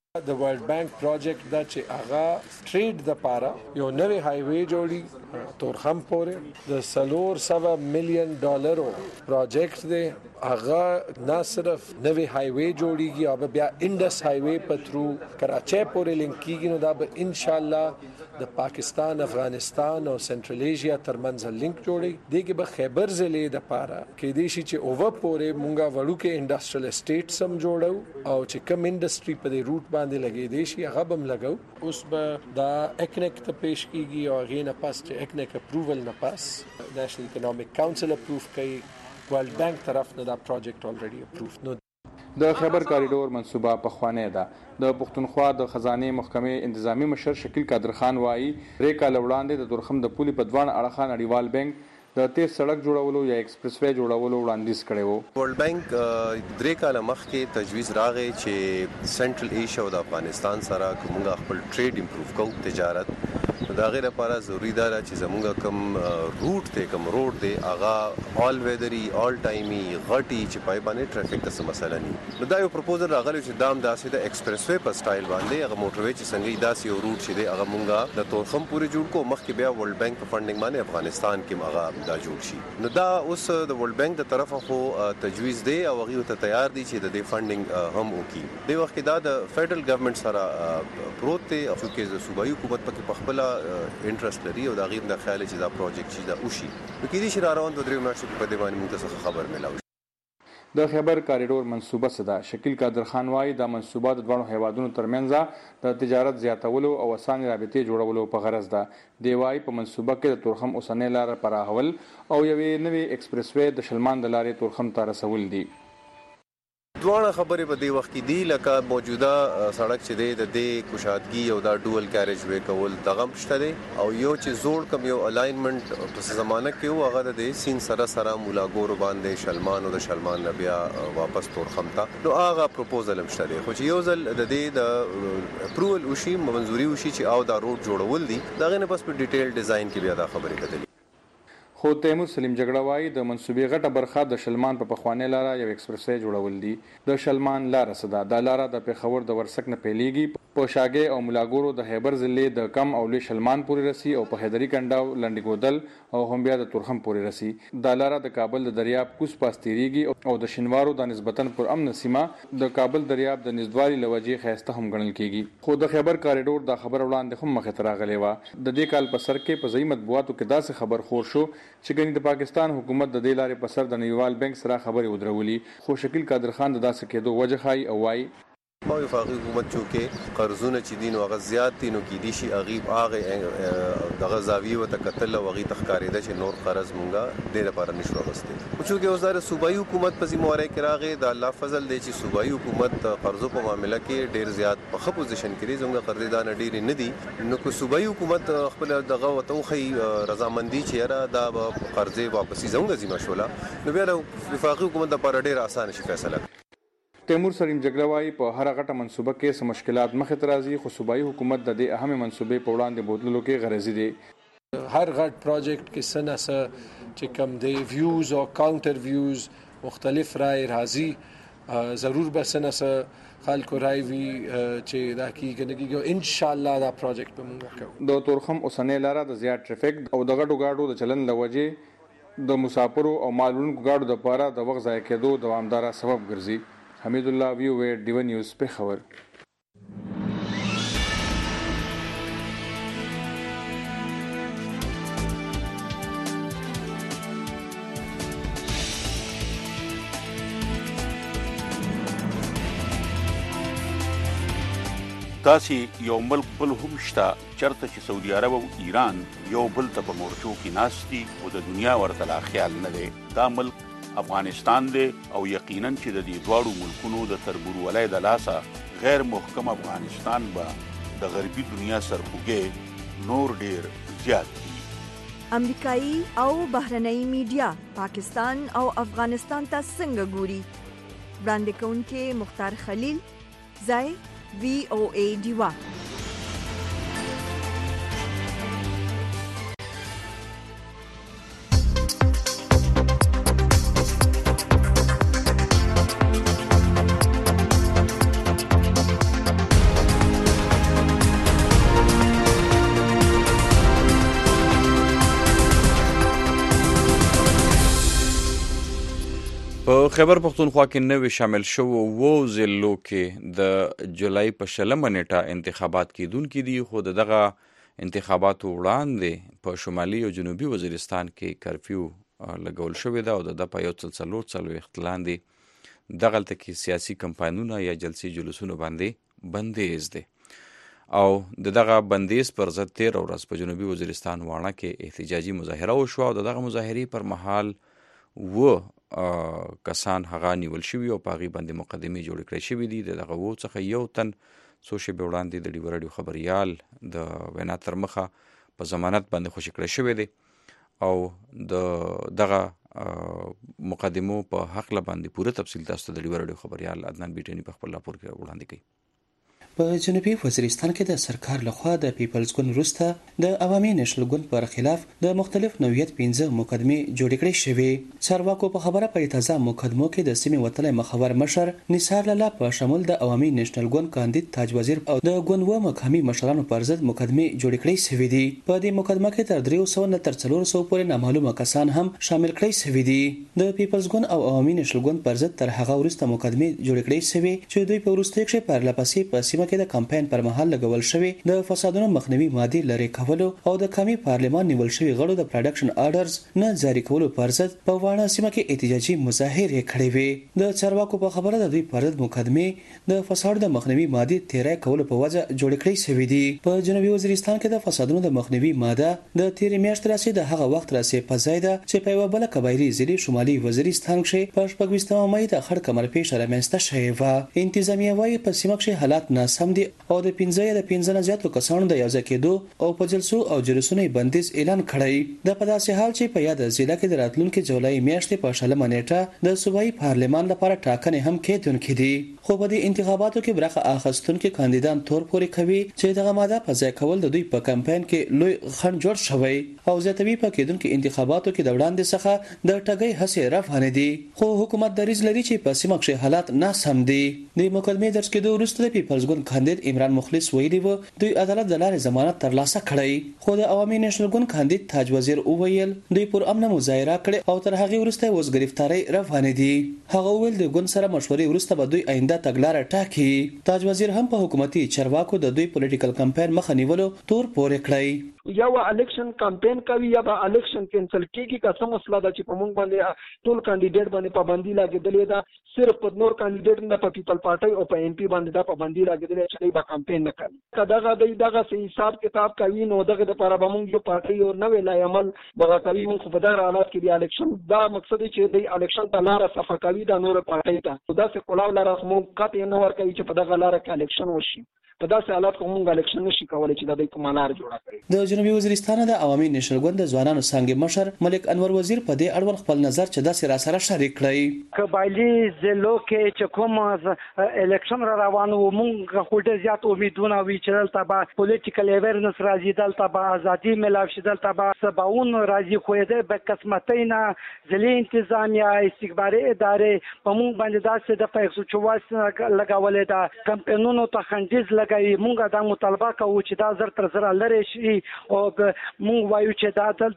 د ورلد بانک پروجیکټ دا چې هغه ټریډ د پاره یو نوې هایوي جوړي تورخم پورې د $400 مليون پروجیکټ دی. هغه نه صرف نوې هایوي جوړيږي او بیا انډس هایوي په ترو کراچۍ پورې لینک کیږي. نو دا به ان شاء الله د پاکستان، افغانستان او سنټرل ایشیا ترمنځ لینک جوړي. دغه به خیبر ضلع د پاره کې دي چې اوور پورې مونږه وړو کې انډستریل اسټیټ سم جوړو او چې کوم انډستری په دې روټ باندې لګي دي شي هغه بم لګاو. اوس به دا اکنیک ته پیش کیږي او غینه پاس چې اکنیک اپروول نه پاس نېشنل اکونومیک کونسل اپروف کوي. ورلد بانک طرف نه دا پروجیکټ الریډي اپروف. نو د خیبر کاریډور منصوبه په خوانه ده. د پښتونخوا د خزانه محکمې انتظامی مشر شکیل قادر خان وایي ریکا لوړاندې د تورخم د پولي په دوان اړخه نړیوال بانک د تیز سړک جوړولو یا ایکسپریس وے جوړولو وړاندیز کړی وو. ورلد بانک درې کاله مخکې تجویز راغی چې سنټرل ایشیا او د افغانستان سره کومه خپل ټریډ امپروف کوو، تجارت. دا غیر لپاره ضروری ده چې زموږ کوم روټ ته کوم روډ دی هغه آل ویدري آل ټایمي غټي چې پای باندې ټریفیک ته مسله نه. نو دا یو پروپوزل راغلی چې دام داسې د ایکسپریس وے په سټایل باندې هغه موټروي چې څنګه داسې یو روټ چې دی هغه مونږه د تورخم پورې جوړ کو. مخکې بیا ورلد بانک په فندینګ باندې افغانستان کې هغه دا جوړ شي. نو دا اوس د ورلد بانک د طرفه خو تجویز دی او هغه ته تیار دي چې د دې فندینګ هم وکړي. د وخت دا د فدرل ګورنمنت سره پروت دی او چې د صوبایي حکومت پکې په خپل انټرست لري او دا غیر د خیال چې دا پروجیکټ چې دا وشي. نو کې دي چې روان د درې میاشتو په دې باندې موږ ته خبر ملاوي. د خیبر کاریډور منصوبه صدا شکیل قادر خان وایي دا منصوبه د دوه هیوادونو ترمنځ د تجارت زیاتولو او اسانه رابطې جوړولو په غرض ده. دی وایي په منصوبه کې د تورخم اوسنۍ لار پراخول او یوې نوې ایکسپریس وے د شلمان د لارې تورخم ته رسول دي. دوه خبرې په دې وخت کې دی لکه موجوده سړک چې دی د دې کوشادګي او دا ډوئل کیریج وے کول دغه مشته دی او یو چې زوړ کم یو الاینمنت په زمانه کې هغه د سین سره مولاګور باندې شلمان او د شلمان بیا واپس تورخم ته. نو هغه پروپوزل مشته دی خو چې یو ځل د دې د اپروول وشي منځوري وشي چې او دا روډ جوړول دي دغه نه پس په ډیټیل ډیزاین کې بیا دا خبرې کېدلې. خو تیمور سلیم جګړه وایي د منصوبې غټه برخه د شلمان په پخوانۍ لاره یو ایکسپریس وے جوړول دي. د شلمان لاره صدا د لاره د پیښور د ورسک نه پیلېږي په شاګې او ملاګورو د خیبر ضلع د کم او لوی شلمان پورې رسی او په حیدري کنډاو لنډي ګودل او هم بیا د تورخم پورې رسی. د لاره د کابل د دریاب کوس پاس تیریږي او د شینوارو د نسبتاً پر امن سیمه د کابل دریاب د نږدېوالي لوجې خیسته هم ګڼل کیږي. خو د خیبر کاریډور د خبر وړاندې هم مخه تراغلې و. د دې کال په سر کې په ځای مطبوعاتو کې داسې خبر خور شو چې ګنې د پاکستان حکومت د دې لارې په سر د نړیوال بانک سره خبرې ودرولي. خو شکیل قادر خان د داسې کېدو وجه خای او وای ما وفاقي حکومت چې قرضونه چې دین او غزيات دینو کې دي شي اغيب اغه د غزاوی او تکتل او غي تخکاریده چې نور قرض مونږه ډېر لپاره نشو غوښتي. چې وزارت صوبایي حکومت په ذمہواری کې راغی د الله فضل دی چې صوبایي حکومت قرضو په معاملې کې ډېر زیات په خپل پوزیشن کې زموږ قرضدان ډېر نه دي. نو کو صوبایي حکومت خپل دغه وتوخی رضامندي چې را د قرضې واپسی زموږ ذمہ شولا نو بیا د وفاقي حکومت لپاره ډېر اسانه شي فیصله. تیمور سلیم جګړه وایي په هر غټه منصوبه کې سم مشکلات مخې ته راځي خو صوبایي حکومت د دې اهم منصوبې په وړاندې بوتلو کې غرضی دی. هر غټ پروجیکټ کې سناسه چې کم دی ویوز او کاونټر ویوز مختلف رائے راځي ضرور به سناسه خلکو رائے وی چې دا کیږي ان شاء الله دا پروجیکټ به موږ کوو. د تورخم اوسنۍ لاره د زیات ټریفیک او د غټو گاډو د چلن لوجې د مسافرو او مالونکو گاډو د لپاره د وخت ضایع کېدو دوامدار سبب ګرځي. حمید الله ویو ډیو نیوز په خبر. داسې یو ملک بل هم شته چرته چې سعودي عرب او ایران یو بل ته په مورچو کې ناست دي او د دنیا ورته لا خیال نه دی. دا ملک افغانستان دی او یقینا چې د دې دواړو ملکونو د تربورولۍ د لاسه غیر محکم افغانستان به د غربي دنیا سرخوږی نور ډیر زیات دي. امریکایي او بهرنۍ میډیا پاکستان او افغانستان ته څنګه ګوري؟ وړاندې کوونکي مختار خلیل ځای VOA دیوا. خیبر پختونخوا کې نوې شامل شوو 7 ضلعو کې د جولای په 20 نیټه انتخابات کیدونکي دي، خو دغه انتخاباتو وړاندې په شمالي او جنوبي وزیرستان کې کرفیو لګول شوې ده او د په 140 لاندې دغلته کې سیاسي کمپاینونه یا جلسي جلوسونه باندې بندیز دي او دغه بندیز پر ضد 13 ورځ په جنوبي وزیرستان واڼه کې احتجاجي مظاهره وشوه او دغه مظاهرې پر مهال کسان هغه نیول شوي او په هغې باندې مقدمې جوړې کړې شوي دي. د دغه څخه یو تن څو شېبې وړاندې د ډیوه راډیو خبریال د وینا تر مخه په ضمانت باندې خوشي کړی شوی دی او د دغه مقدمو په حقله باندې پوره تفصیل تاسو ته د ډیوه راډیو خبریال عدنان بیټني په خپل راپور کې وړاندې کوي. په جنوبي وزیرستان کې د سرکار لخوا د پیپلز ګوند وروسته د عوامي نېشنل ګوند پر خلاف د مختلف نوعیت 15 مقدمې جوړې کړې شوې. چارواکو په خبره په تازه مقدمو کې د سیمې وتلی مخور مشر نثار لالا په شمول د عوامي نېشنل ګوند کاندید تاج وزیر او د ګوند و مقامي مشرانو پر ضد مقدمې جوړې کړې شوې دي. په دې مقدمه کې تر 300 نه تر 400 پورې نامعلومه کسان هم شامل کړي شوي دي. د پیپلز ګوند او عوامي نېشنل ګوند پر ضد تر هغه وروسته مقدمې جوړې کړې شوې چې دوی په وروستیو کې پرلپسې په سیمه کې د کمپاین پر مهال لګول شوی د فسادونو مخنیوي مادې لري کولو او د قومي پارلمان نیول شوی غړو د پروډکشن آرډرز نه جاری کولو پر ضد په واڼه سیمه کې احتجاجي مظاهرې کړې وې. د چارواکو په خبره د دوی پر ضد مقدمې د فساد د مخنیوي مادې تیرای کولو په وجه جوړ کړې شوې دي. په جنوبي وزیرستان کې د فسادونو د مخنیوي ماده د تیرې میاشتې راځي د هغه وخت راځي په ځای ده چې په یو بل قبایلی ضلع شمالي وزیرستان کې په 24 مې د خړ کمر پیښه رامنځته شوې و. انتظامیه وايي په سیمه کې حالات ناسم دي او د 15 نه زیاتو کسانو د یو ځای کېدو او په جلسو او جلوسونو بندیز اعلان کړی. د په داسې حال چې په یاد ضلع کې د راتلونکي جولای میاشتې په 20 نیټه د صوبایي پارلمان لپاره ټاکنې هم کېدونکې دي. خو په دې انتخاباتو کې برخه اخیستونکي کاندیدان تور پورې کوي چې دغه ماده په ځای کول د دوی په کمپاین کې لوی خنډ جوړ شوی او زیاتوي په کېدونکو انتخاباتو کې د وړاندې څخه د ټګۍ هڅې روانې دي. خو حکومت دریځ لري چې په سیمه کې حالات ناسم دي. د مقدمې درج کېدو وروسته د پیپلز ګوند کاندید عمران مخلص ویلي و دوی عدالت د لارې ضمانت ترلاسه کړی. خو د عوامي نېشنل ګوند کاندید تاج وزیر وویل دوی پر امن مظاهره کړې او تر هغه وروسته اوس گرفتاری روانې دي. هغه ویل د ګوند سره مشورې وروسته به دوی آینده تګلارې ټاکي. تاج وزیر هم په حکومتي چارواکو د دوی پولیټیکل کمپاین مخه نیولو تور پورې کړی. یا و الیکشن کمپاین کوي یا به الیکشن کینسل کیږي که څه مسله ده چې په موږ باندې ټول کاندیدټ باندې پابندي لګیدلې ده. صرف په نور کاندیدټ نه په پیپل پارټي او په MP باندې دا پابندي لګیدلې چې به کمپاین نه کوي. دغه حساب کتاب کوي نو دغه د لپاره به موږ یو پارټي او نوې لای عمل بغا کوي. موږ په دغه حالات کې د الیکشن دا مقصد چې د الیکشن ته لار صفه کوي د نور پارټي ته دا څه کولاو لار موږ قطع نه ور کوي چې په دغه لار کې الیکشن وشي. په داسې حالات کې موږ الیکشن نشي کولای چې د دې کومه لار جوړه کړي. د جنوبي وزیرستان د عوامي نېشنل ګوند د ځوانانو څنګه مشر ملک انور وزیر په دې اړوند خپل نظر چې داسې را سره شریک کړی. قبایلی ضلعو کې چې کوم الیکشن را روان و موږ خو ډېر زیات امیدونه وی چې دلته به پولیټیکل اویرنس راځي، دلته به ازادي ملاو شي، دلته به سباون راځي. خو دې به قسمتۍ نه ضلعي انتظامیه استخباري ادارې په موږ باندې داسې د 144 لګولې ده کمپاینونو ته خنډیز مونږ دا مطالبه کوو چې دا زر تر زر لري شي او مونږ وایو چې دا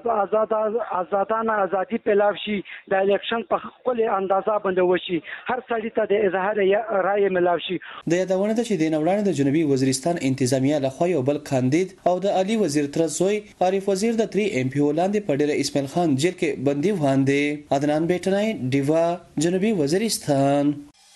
دلته آزادانه ازادي پیلاو شي، د الیکشن په خپل اندازه باندې وشي، هر سړي ته د اظهار رائے ملاو شي. د یادونه ده چې د نوړانه د جنوبي وزیرستان انتظامیه لخوا یو بل کاندید او د علي وزیر ترزوی عارف وزیر د 3 MP ولاندې په ډیره اسماعیل خان جیل کې بندي وانده. عدنان بیٹنای دیوا جنوبي وزیرستان.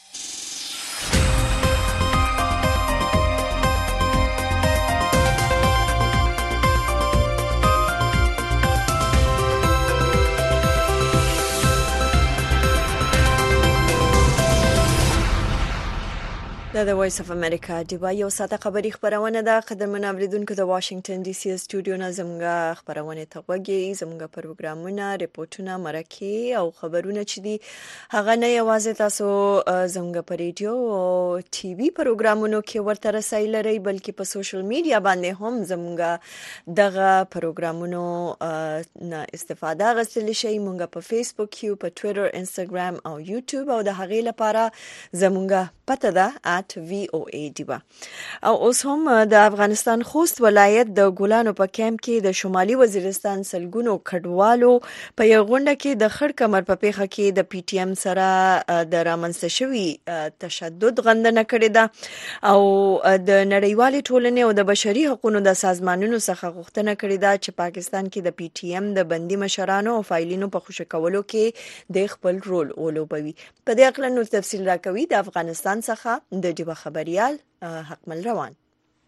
د وایس اف امریکا دیوا یو ساده خبری خبرونه ده. قدرمن اوریدونکو د واشنگټن ډي سي سټوډیو نه زموږه خبرونه ته وګورئ. زموږه پروګرامونه، ریپورتونه، مرکې او خبرونه چې دي هغه نه یوازې تاسو زموږه په ریډیو او ټي وي پروګرامونو کې ورته رسایي لرئ بلکې په سوشل میډیا باندې هم زموږه دغه پروګرامونو نه استفاده غوښتل شي. موږ په فیسبوک کې، په ټوئیټر، انستګرام او یوټیوب او د هغې لپاره زموږه پته ده .voa ډیبا. او اوس هم د افغانستان خوست ولایت د ګولانو په کیمپ کې د شمالي وزیرستان سلګونو کډوالو په یو غونډه کې د خړ کمر په پیښه کې د پی ټی ایم سره د رامنځته شوي تشدد غندنه کړې ده او د نړیوالې ټولنې او د بشري حقوقو د سازمانونو څخه غوښتنه کړې ده چې پاکستان کې د پی ټی ایم د بندي مشرانو او فایلینو په خوشی کولو کې د خپل رول ولوبوي. په دې اړه نور تفصیل راکوي د افغانستان څخه د ډیبا خبريال حکمل روان.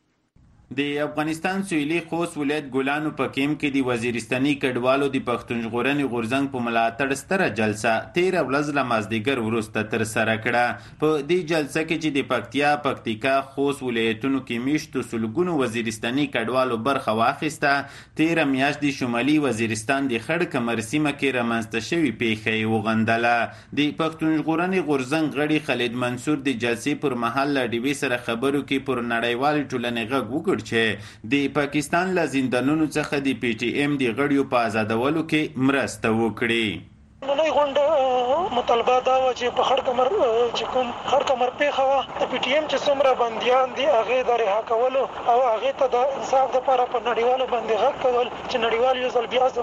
د افغانستان سویلي خوست ولایت ګولانو په کیمپ کې د وزیرستاني کډوالو د پښتون ژغورنې غورځنګ په ملاتړ ستره جلسه 13 ورځې له مازدیګر وروسته ترسره کړه. په دې جلسه کې چې د پکتیا، پکتیکا، خوست ولایتونو کې میشتو سلګونو وزیرستاني کډوالو برخه واخیسته، 13 میاشت د شمالي وزیرستان د خړ کمر سیمه کې رامنځته شوې پیښه یې وغندله. د پښتون ژغورنې غورځنګ غړي خالد منصور د جلسې پر مهال له ډیوې سره خبرو کې پر نړیوال ټولنې غږ وکړ چې د پاکستان له زندانونو څخه د پی ټی ایم د غړیو په آزادولو کې مرسته وکړي. نړۍ غونډه مطالبه دا و چې په خړ کمر چې کوم خړ کمر پیښه وه د پی ټی ایم چې څومره بندیان دي هغې د رها کولو او هغې ته د انصاف دپاره په نړیوالو باندې غږ کول چې نړیوال یو ځل بیا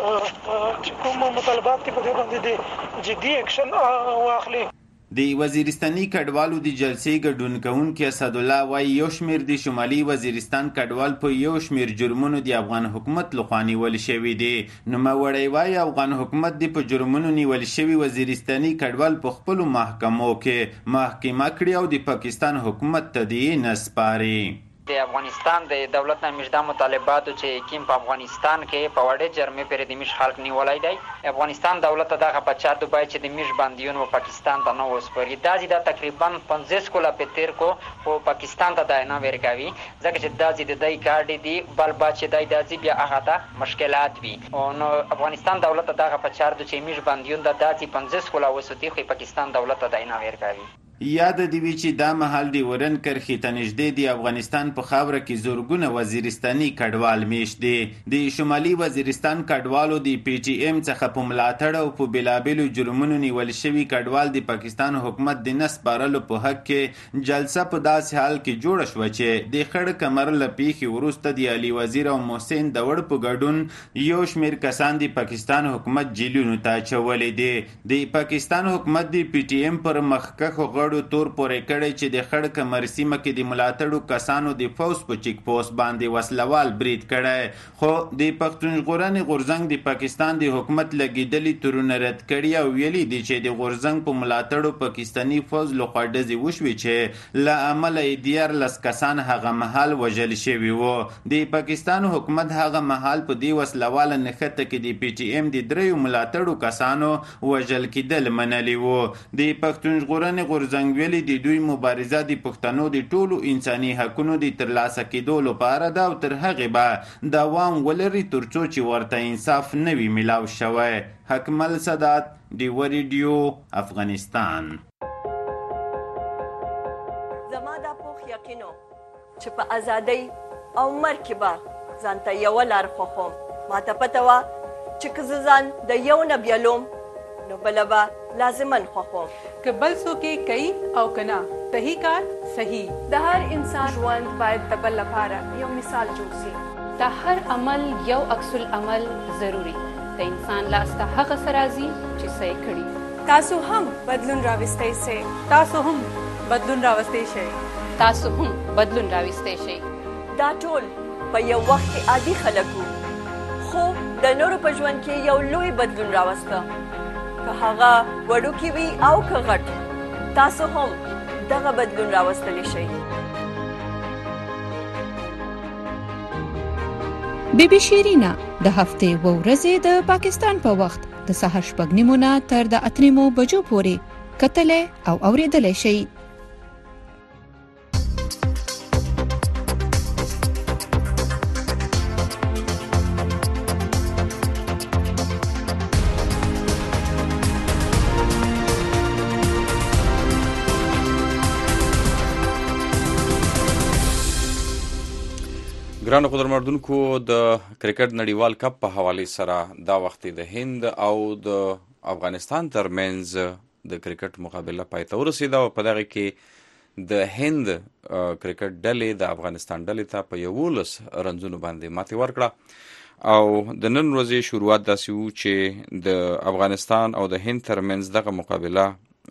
زموږ چې کوم مطالبات دي په دې باندې د جدي اکشن واخلي. د وزیرستاني کډوالو د جلسې ګډون کوونکي اسدالله وایي یو شمېر د شمالي وزیرستان کډوال په یو شمېر جرمونو د افغان حکومت لخوا نیول شوي دي. نوموړی وایي افغان حکومت د په جرمونو نیول شوي وزیرستاني کډوال په خپلو محکمو کې محاکمه کړي او د پاکستان حکومت ته دې نه سپاري. د افغانستان د دولت نه مجدا مطالباتو چې کیم په افغانستان کې په وړې جرمې پر د مش خلک نیولای دی. افغانستان دولت دغه په چار دوبای چې د مش باندیون په پاکستان ته نو وسپری دازي د تقریبا 50 کولا په تیر کو په پاکستان ته د نه ورکاوي ځکه چې دازي د دای کارډ دی بل با چې دای دازي بیا هغه ته مشکلات وي. نو افغانستان دولت دغه په چار د چې مش باندیون د دازي 50 کولا وسوتی خو پاکستان دولت ته نه ورکاوي. یاد دی وی چې دا مهال دی ورن کرخي تنجدې دی افغانستان په خاوره کې زورګونه وزیرستاني کډوال میشت دي. د شمالي وزیرستان کډوالو دی پی ټی ایم څخه په ملاتړ او په بلابلو جرمونو نیول شوي کډوال د پاکستان حکومت د نسپارلو په حق کې جلسه په داسې حال کې جوړه شو چې د خړ کمر له پیښې وروسته د علي وزیر او محسن داوړ په ګډون یو شمېر کسان د پاکستان حکومت جیلونو ته اچولې دي. د پاکستان حکومت د پی ټی ایم پر مخکښو تور پورې کړی چې د خړ کمر سیمه کې د ملاتړو کسانو د فوز په چیک پوسټ باندې وسلوال برید کړی، خو د پښتون ژغورنې غورځنګ د پاکستان د حکومت لګیدلې تورونه رد کړي او ویلي دي چې د غورځنګ په ملاتړو پاکستاني فوز لخوا ډزې وشوې چې له امله یې 14 کسان هغه مهال وژل شوي وو. د پاکستان حکومت هغه مهال په دې وسلواله نښته کې د پی ټی ایم د 3 ملاتړو کسانو وژل کېدل منلي وو. د پښتون ژغورنې غورځنګ ویلي د دوی مبارزه د پښتنو د ټولو انساني حقوقو د ترلاسه کېدو لپاره ده او تر هغې به دوام ولري ترڅو چې ورته انصاف نه وي میلاو شوی. حکمل سادات، ډیوه ریډیو، افغانستان. زما دا پوخ یقینو چې په ازادۍ او مرګ کې به ځان ته یوه لار خوښوم. ما ته پته وه چې که زه ځان د یو نه بیلوم نو بله به لازماً خوښوم. که بل څوک یې کوي او که نه صحیح کار صحیح. د هر انسان ژوند باید د بل لپاره یو مثال جوړ شي. د هر عمل یو عکس العمل ضروري. د انسان لاس ته هغه څه راځي چې څه یې کړي. تاسو هم بدلون راوستی شئ. تاسو هم بدلون راوستی شئ. تاسو هم بدلون راوستی شئ. دا ټول په یو وخت کې عادي خلک وو، خو د نورو په ژوند کې یو لوی بدلون راوسته. که هغه وړوکی وي او که غټ، تاسو هم دغه بدلون راوستلی شئ. بیبي شیرینا د هفتې و ورځې د پاکستان په وخت د سهار 6:30 نه تر د 8 بجو پورې کتلې او اوریدلې شئ. ګرانو قدرمنونکو، د کرکټ نړیوال کپ په حواله سره دا وخت د هند او د افغانستان ترمنځ د کرکټ مقابله پای ته ورسیده او په دغه کې د هند کرکټ ډلې د افغانستان ډلې ته په 11 رنزونو باندې ماتې ورکړه او د نن ورځې شروعات داسې وو چې د افغانستان او د هند ترمنځ دغه مقابله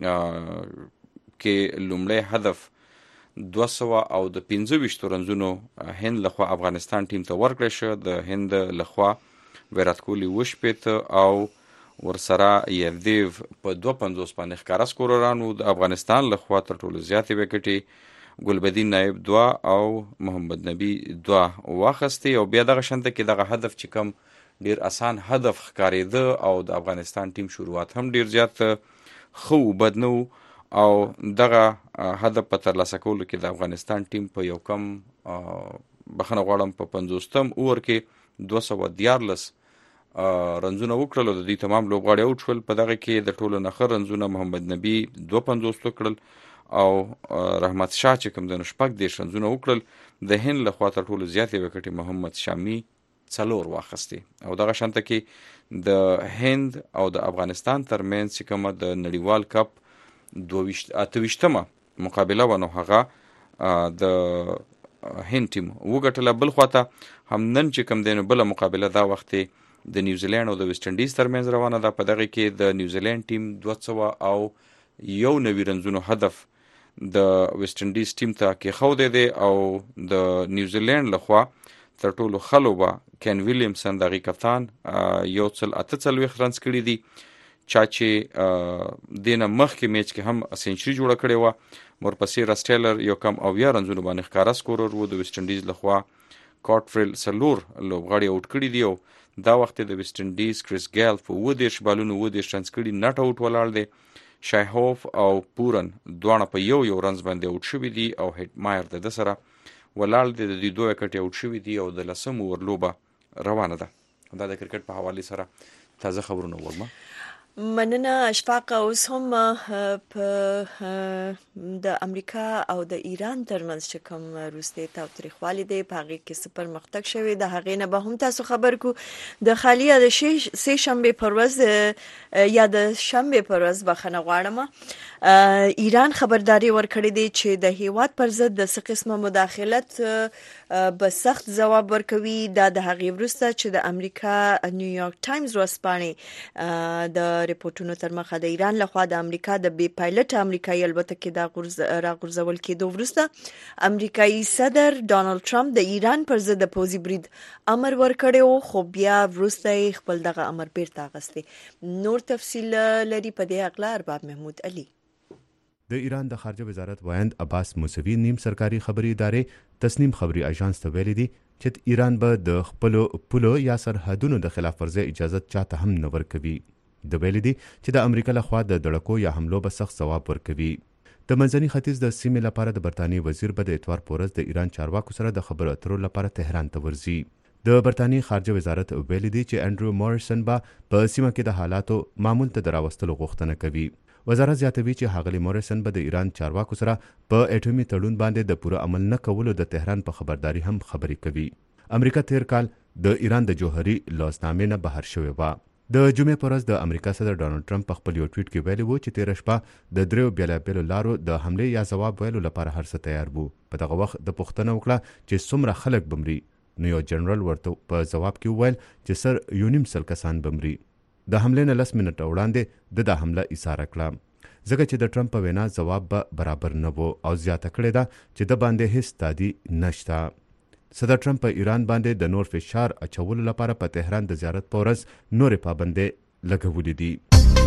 کې لومړی هدف 200 او د 25 رنزونو هند لخوا افغانستان ټیم ته ورکړی شو. د هند لخوا ویرات کوهلی 80 او ورسره یفدیو په 250 باندې ښکاره سکورران وو. د افغانستان لخوا تر ټولو زیاتې وکټې ګلبدین نایب 2 او محمد نبی 2 واخیستې او بیا دغه شانته کې دغه هدف چې کوم ډیر آسان هدف ښکارېده او د افغانستان ټیم شروعات هم ډیر زیات خو بد نه او دغه هدف په ترلاسه کولو کې د افغانستان ټیم په یو کم بخښنه غواړم په 50م اوور کې 214 رنزونه وکړل او د دې تمام لوبغاړي اوټ شول. په دغه کې د ټولو نه ښه رنزونه محمد نبی 250 وکړل او رحمت شاه چې کوم د 10 رنزونه وکړل. د هند لخوا تر ټولو زیاتې وکټې محمد شامي 4 واخیستې او دغه شانته کې د هند او د افغانستان ترمنځ چې کومه د نړیوال کپ 28مه مقابله ونه هغه د هند ټیم وګټله. بل خواته هم نن چې کوم دی نو بله مقابله دا وخت د نیوزیلند او د ویسټ انډیز ترمنځ روانه ده. په دغه کې د نیوزیلند ټیم 200 او 91 رنزونو هدف د ویسټ انډیز ټیم ته کېښودی دی او د نیوزیلند لخوا تر ټولو ښه لوبه کین ویلیمسن د هغې کپتان 148 رنز کړي دي چا چې دې نه مخکې میچ کې هم سینچري جوړه کړې وه. ورپسې رسټیلر یو کم 70 رنزونو باندې ښکاره سکورر و. د ویسټ انډیز لخوا کارټفریل 4 لوبغاړي اوټ کړي دي او دا وخت د ویسټ انډیز کریس ګیل په 20 بالونو 20 رنز کړي نټ اوټ ولاړ دی. شایهوف او پورن دواړه په یو رنز باندې اوټ شوي دي او هیټ مایر د سره ولاړ دی. د دې 2 وکټې اوټ شوي دي او د 10 اوور لوبه روانه ده. دا د کرکټ په حواله سره تازه خبرونه وګورم. مننه اشفاق. اوس هم په د امریکا او د ایران ترمنځ چې کوم وروستي تاوتریخوالی دی په هغه کې څه پرمختګ شوی د هغې نه به هم تاسو خبر کو. د خالیه د سه شنبه پر ورځ یا د شنبه پر ورځ بخښنه غواړم ایران خبرداري ورکړې دی چې د هیواد پر ضد د څه قسمه مداخلت به سخت جواب ورکوي. دا د هغې وروسته چې د امریکا نیویارک ټایمز ورځپاڼې د ریپورتونو تر مخه د ایران لخوا د امریکا د بي پایلټ امریکایي البته کې د راغورځول کېدو وروسته امریکایي صدر ډانلډ ټرمپ د ایران پر ضد د پوځي برید امر ورکړی خو بیا وروسته خپل دغه امر بیرته اخیستی. نور تفصیل لري په دې اړه ارباب محمود علي. د ایران د خارجه وزارت وایند عباس موسوی نیم سرکاري خبري ادارې تسنیم خبري اژانس ته ویلي دي چې ایران به د خپل پولو یا سرحدونو د خلاف ورزي اجازه چاته هم نه ورکوي. د ویلي دي چې د امریکا لخوا د دړکو یا حملو به سخت ځواب ورکوي. د منځني ختیځ د سیمې لپاره د برتانیې وزیر به د اتوار په ورځ د ایران چارواکو سره د خبرو اترو لپاره تهران ته ورځي. د برتانیې خارجه وزارت ویلي دي چې انډرو مورسن به په سیمه کې د حالاتو معمول ته راوستلو غوښتنه کوي. وزارت زیاتوي چې هغلی مورسن به د ایران چارواکو سره په اټومي تړون باندې د پوره عمل نه کولو د تهران په خبرداري هم خبرې کوي. امریکا تیر کال د ایران د جوهري لاسنامې نه بهر شوې وه. د جمعې په ورځ د امریکا صدر ډانلډ ټرمپ په خپل یو ټویټ کې ویلي وو چې تېره شپه د دریو بېلابېلو لارو د حملې یا ځواب ویلو لپاره هر څه تیار وو. په دغه وخت د پوښتنه وکړه چې څومره خلک به مري نو یو جنرال ورته په ځواب کې وویل چې سر 1.5 کسان به مري. د حملې نه 10 منټه وړاندې د حمله اشاره کړه ځکه چې د ټرمپ په وینا ځواب به برابر نه وو او زیاته کړې ده چې د باندې هیڅ تادي نشته. صدر ټرمپ په ایران باندې د نور فشار اچولو لپاره په تهران د زیارت په ورځ نورې پابندۍ لګولې دي.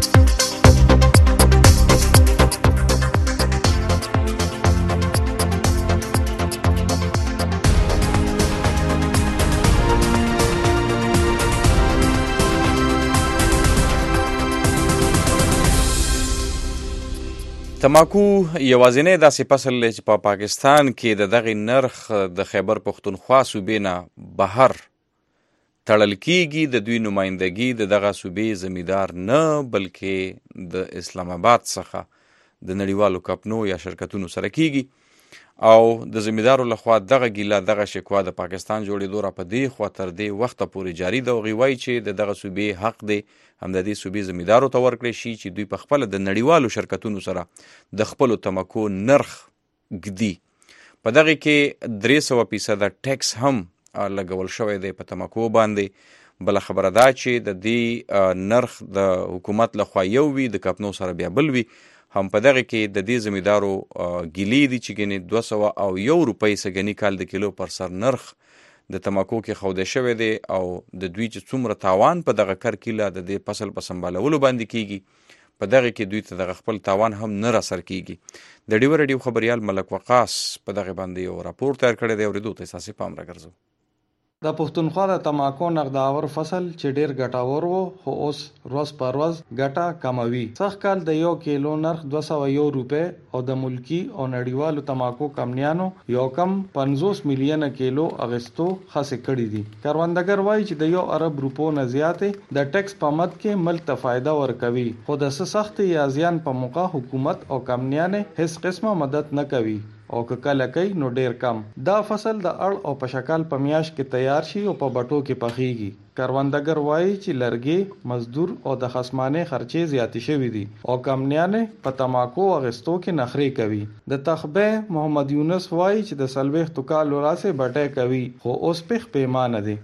تماکو یوازینی داسې فصل دی چې په پاکستان کې د دغې نرخ د خیبر پښتونخوا صوبې نه بهر تړل کیږي. د دوی نمایندګي د دغه صوبې زمیندار نه بلکې د اسلام آباد څخه د نړیوالو کمپنیو یا شرکتونو سره کیږي او د زمیندارو لخوا دغه ګیله دغه شکوا د پاکستان جوړېدو را په دې خوا تر دې وخته پورې جاري ده. هغوی وایي چې د دغه صوبې حق دی هم د دې صوبې زمیندارو ته ورکړی شي چې دوی په خپله د نړیوالو شرکتونو سره د خپلو تمکو نرخ ږدي. په دغه کې 300% ټیکس هم لګول شوی دی په تماکو باندې. بله خبره دا چې د دې نرخ د حکومت لخوا یو وي، د کپنو سره بیا بل وي. هم په دغه کې د دې زمیندارو ګیلې دي چې ګنې 201 روپۍ سږني کال د کیلو پر سر نرخ د تماکو کې خوده شوی دی او د دوی چې څومره تاوان په دغه کرکیله د دې فصل په سمبالولو باندې کیږي، په دغه کې دوی ته دغه خپل تاوان هم نه راسر کیږي. د ډیو رادیو خبريال ملک وقاص په دغه باندې یو راپور تیار کړی دی، اورېدو ته اساسي پام راګرځو. د پښتونخوا د تماکو نغداور فصل چې ډیر ګټور وو خو اوس روز پر روز ګټه کموي. سخت کال د 1 کیلو نرخ 201 روپے او د ملکی او نړیوالو تماکو کمنیانو یو کم 50 میلیونه کیلو اغستو خاصه کړی دي. کاروندګر وایي چې د 1 ارب روپو نه زیاتې د ټیکس په مد کې ملک ته فائدہ ورکوي، خو د سخت یا زیان په موقع حکومت او کمنیانه هیڅ قسمه مدد نه کوي او که کله کوي نو ډیر کم. دا فصل د اړ او په شکل په میاش کې تیار شي او په بټو کې پخیږي. کاروندګر وایي چې لرګي، مزدور او د خصمانه خرچې زیاتې شوې دي او کمنیانه په تماکو اغستو کې نخري کوي. د تخبه محمد یونس وایي چې د سلويخ توکال وراسه بټه کوي خو اوس په پیمانه دي.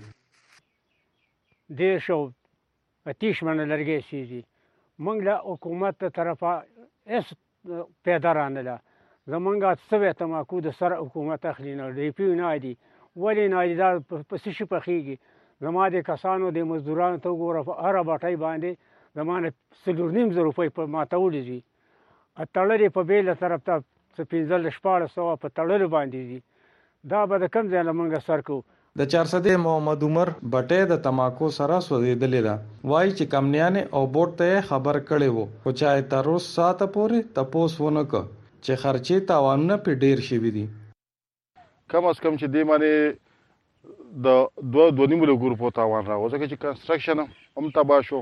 دیر شو اتیش من لرګي سيزي موږ له حکومت طرفه اس پیدارانه له زمونږه سوي تماکو د سره حکومت اخلي نه دی پیو نه دی ولی نه دی دا په سشي پخېږي. زما د کسانو د مزدورانو ته وګوره هر باټای باندې زمانه 4.5 روپۍ په ماتول دي. اتړلې په بیل طرف ته 1500 په تړل باندې دي. دا به د کم ځای لمنګ سرکو. د 400 محمد عمر بټې د تماکو سره سوځیدلې ده. وایي چې کمنیانه او بوټ ته خبر کړي وو خو چا تر اوس ساته پورې تپوس ونه ک چې خرچې تاوانونه په ډیر شوي دي. کم از کم چې دې باندې د 2.5 لکو روپو تاوان راغو، ځکه چې کنسټرکشن هم تباه شو،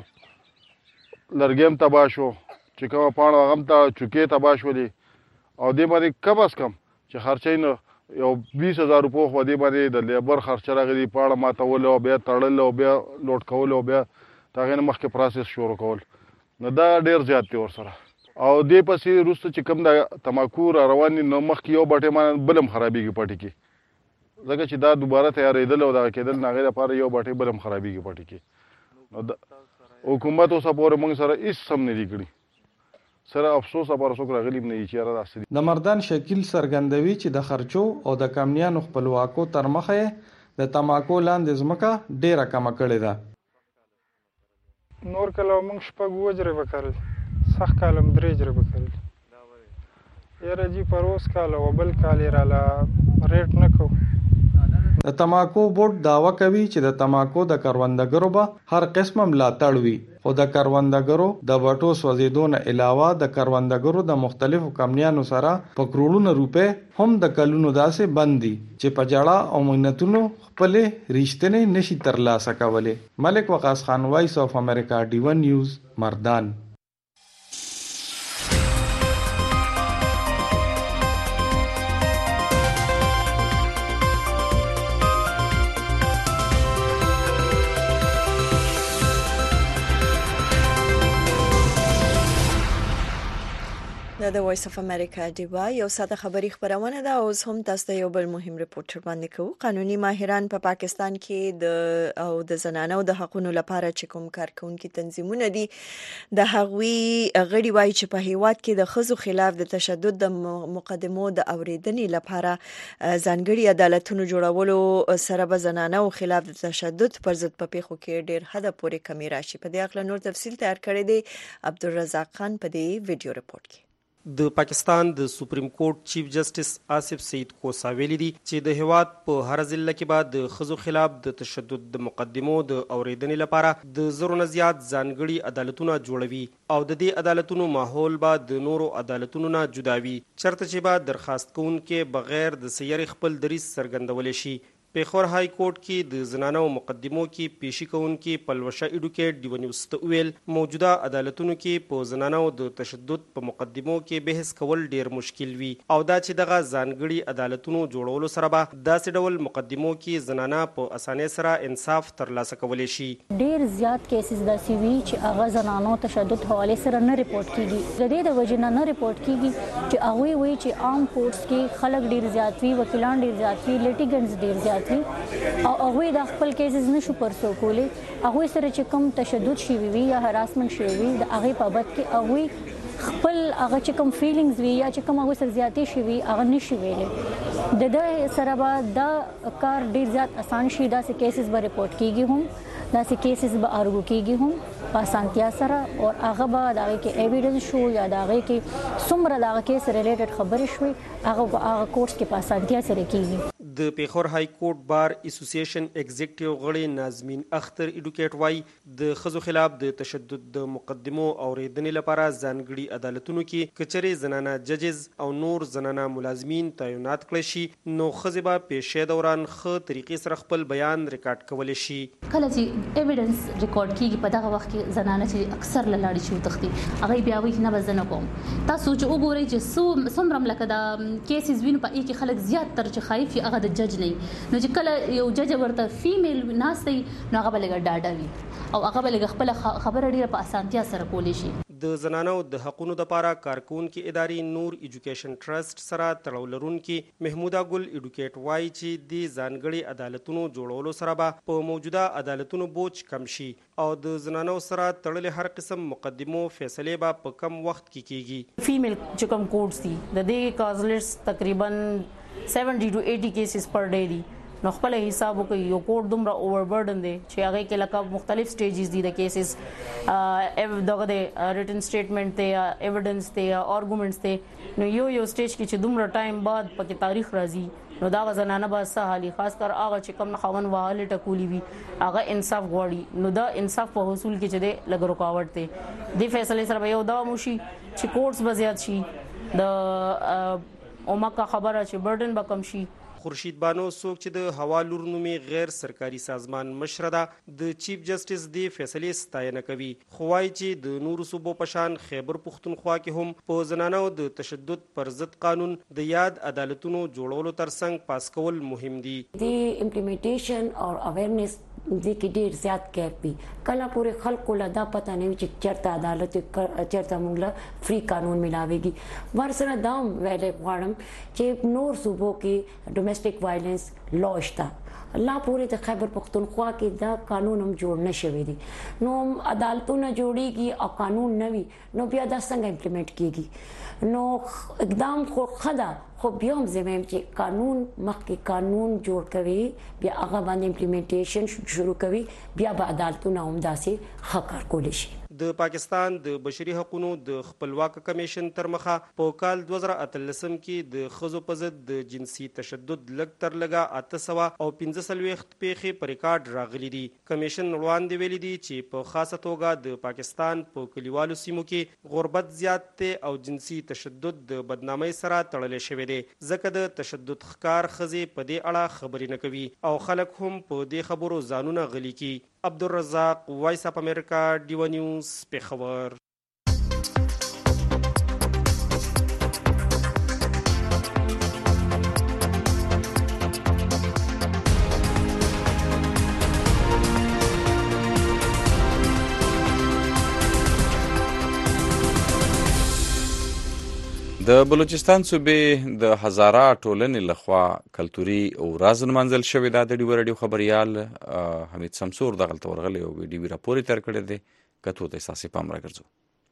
لرګي هم تباه شو، چې کومه پاڼه هغه هم چوکۍ تباه شولې او دې باندې کم از کم چې خرچې نه یو 20,000 روپو خو دې باندې د لیبر خرچه راغلي، پاڼه ماتول او بیا تړل او بیا لوډ کول او بیا هغې نه مخکې پروسس شروع کول، نو دا ډېر زیات دی ورسره. او دې پسې وروسته چې کوم د تماکو را روان دي نو مخکې یو بټۍ باندې بل هم خرابېږي پټي کې، ځکه چې دا دوباره تیارېدل او دغه کېدل د هغې لپاره یو بټۍ بل هم خرابېږي پټي کې. نو حکومت اوسه پورې موږ سره هېڅ هم نه دي کړي، سره افسوس لپاره څوک راغلي هم نه دي چې یاره داسې دي. د مردان شکیل څرګندوي چې د خرچو او د کمنیانو خپلواکو تر مخه د تماکو لاندې ځمکه ډېره کمه کړې ده. نور کله موږ شپږ وجرې به کرل، سخت کالم 3 جرې به کرل. یاره جی پروس کال او بل کال یې راله ریټ نه کوو. د تماکو بورډ داوا کوي چې د تماکو د کروندګرو به هر قسمه ملاتړ وي، خو د کروندګرو د بټو سوځېدو نه علاوه د کروندګرو د مختلفو کمنیانو سره په کروڑونو روپې هم د کلونو داسې بند دي چې په جړه او منتونو خپلې ریښتینې نشي ترلاسه کولی. ملک وقاص خان، وایس اف امریکا، ډیون نیوز، مردان. د وایس اف امریکا ډیوا یو ساده خبری خبرونه ده. اوس هم تاسو ته یو بل مهم رپورټ باندې کوو. قانوني ماهران په پاکستان کې د زنانو د حقوقو لپاره چې کوم کارکونکو تنظیمونه دي د هغوی غړي وایي چې په هیواد کې د ښځو خلاف د تشدد د مقدمو د اوریدنې لپاره ځانګړي عدالتونو جوړولو سره به زنانو خلاف د تشدد پر ضد په پیښو کې ډیر حد پورې کمی راشي. په دې اړه نور تفصیل تیار کړی دی عبدالرزاق خان په دې ویډیو رپورټ کې. د پاکستان د سپریم کورټ چیف جسټس آصف سعید کوسا ویلي دي چې د هیواد په هر ضلع کې به د ښځو خلاف د تشدد د مقدمو د اوریدنې لپاره د زرو نه زیات ځانګړي عدالتونه جوړوي او د دې عدالتونو ماحول به د نورو عدالتونو نه جدا وي، چرته چې به درخواست کوونکي بغیر د سیارې خپل دریځ څرګندولی شي. پیښور های کورټ کې د زنانو مقدمو کې پیشي کوونکي پلوشه ایډوکیټ ډیو نیوز ته ویل موجوده عدالتونو کې په زنانو د تشدد په مقدمو کې بحث کول ډیر مشکل وي او دا چې دغه ځانګړي عدالتونو جوړولو سره به داسې ډول مقدمو کې زنانه په اسانۍ سره انصاف ترلاسه کولی شي. ډیر زیات کیسز داسې وي چې هغه زنانو تشدد حواله سره نه ریپورت کیږي. د دې د وجې نه ریپورت کیږي چې هغه وایي چې عام کورټس کې خلک ډیر زیات وي، وکیلان ډیر زیات وي، لیټیګنټس ډیر زیات او هغه د خپل کیسز نشو پرسو کولی. هغه سره چې کوم تشدد شي وي یا هراسمنت شي وي د هغه په بد کې هغه خپل هغه چې کوم فیلینګز وي یا چې کوم هغه سره زیاتې شي وي هغه نشي ویلې. د دې سره به دا کار ډیر زیات آسان شي. داسې کیسز به ریپورت کیږي هم، داسې کیسز به ارګو کیږي هم په اسانتیا سره او هغه به د هغه کې ایویډنس شو یا د هغه کې څومره د هغه کیس ریلیټډ خبرې شوي هغه کورس کې په اسانتیا سره کیږي. د پیښور های کورټ بار اسوسییشن ایگزیکټیو غړي نازمین اختر ایډوکیټ وای د ښځو خلاف د تشدد د مقدمو اوریدنې لپاره ځانګړي عدالتونو کې کچرې زنانه ججز او نور زنانه ملازمین تعینات کړي شي نو ښځې به پیښې دوران ښه طریقې سره خپل بیان ریکارډ کولی شي. کله چې ایویډنس ریکارډ کیږي په دغه وخت کې زنانه چې اکثر لاړې شي تختی هغه بیا وایي نه به زه نه کوم. تاسو چې وګورئ چې څومره لکه د کیسز وینو په کې خلک زیات تر چې خایف هغه د جج نه نو چې کله یو جج ورته فیمیل ناشته نو هغه بلګ ډاډه وي او هغه بلګ خپل خبره ډیره په اسانتیا سره کولی شي. د زنانو د حقونو لپاره کارکونکو ادارې نور ایجوکیشن ټرست سره تړاو لرونکي محموده ګل ایډوکیټ وای چې د ځانګړي عدالتونو جوړولو سره به په موجوده عدالتونو بوج کم شي او د زنانو سره تړلې هر قسم مقدمو فیصلې به په کم وخت کې کیږي. فیمیل چې کوم کوډز دي د دې کازلیټس تقریبا 70 to 80 cases per day دي. نو خپل حساب وکړئ یو کوډ دومره اووربرډن دی چې هغه کې لکه مختلف سټیجز دي د کیسز دغه د ریټن سټیټمنټ ته یا ایویډنس ته یا آرګومنټس ته نو یو سټیج کې چې دومره ټایم بعد پکې تاریخ راځي نو دا زنانه به سهالي خاص کر هغه چې کوم خاون واهله ټکولی وي هغه انصاف غواړي نو دا انصاف په حصول کې چې د لګ رکاوټ ته د فیصله سره یو دا موشي چې کورټس به زیات شي د اومکه خبره چې برډن به کم شي. خورشید بانو څوک چې د حوالور نومي غیر سرکاري سازمان مشره ده د چیف جسټس دی فیصلې ستاینه کوي خو وایي چې د نورو صوبو په شان خیبر پښتونخوا کې هم په زنانو د تشدد پر ضد قانون د یاد عدالتونو جوړولو ترڅنګ پاس کول مهم دي. د امپلیمنټیشن او اویرنس د کې ډیر زیات ګیپ وي. کله پورې خلکو له دا پته نه وي چې چیرته عدالت چیرته موږ له فری قانون ملاويږي. ورسره دا ویلې غواړم چې نور صوبو کې ډومېسټک وایلنس لا شته لا پورې د خیبر پښتونخوا کې دا قانون هم جوړ نه شوی دی نو عدالتونه جوړیږي او قانون نه وي نو بیا دا څنګه امپلیمنټ کیږي نو اقدام خو خدا خو بیا هم زموږ چې قانون مخکې قانون جوړ کوي بیا هغه باندې امپلیمنټیشن شروع کوي بیا به عدالتونه هم داسې ښه کار کولی شي. د پاکستان د بشري حقوقو د خپلواک کمیشن تر مخه په کال 2013 کې د ښځو په ضد د جنسي تشدد لږ تر لږه 815 پیښې په ریکارډ راغلي دي. کمیشن وړاندې ویلي دي چې په خاصه توګه د پاکستان په کلیوالو سیمو کې غربت زیات دی او جنسي تشدد د بدنامۍ سره تړلی شوی دی ځکه د تشدد ښکار ښځې په دې اړه خبرې نه کوي او خلک هم په دې خبرو ځانونه غلي کړي. عبدالرزاق وایس اف امریکا ډیو نیوز پیښور. د بلوچستان صوبې د هزاره ټولنې لخوا کلتوري ورځ نمانځل شوې ده. د ډیو رادیو خبریال حمید سمسور دغلته ورغلی او ویډیو راپور یې تیار کړی دی کتو ته ستاسې پام راګرځو.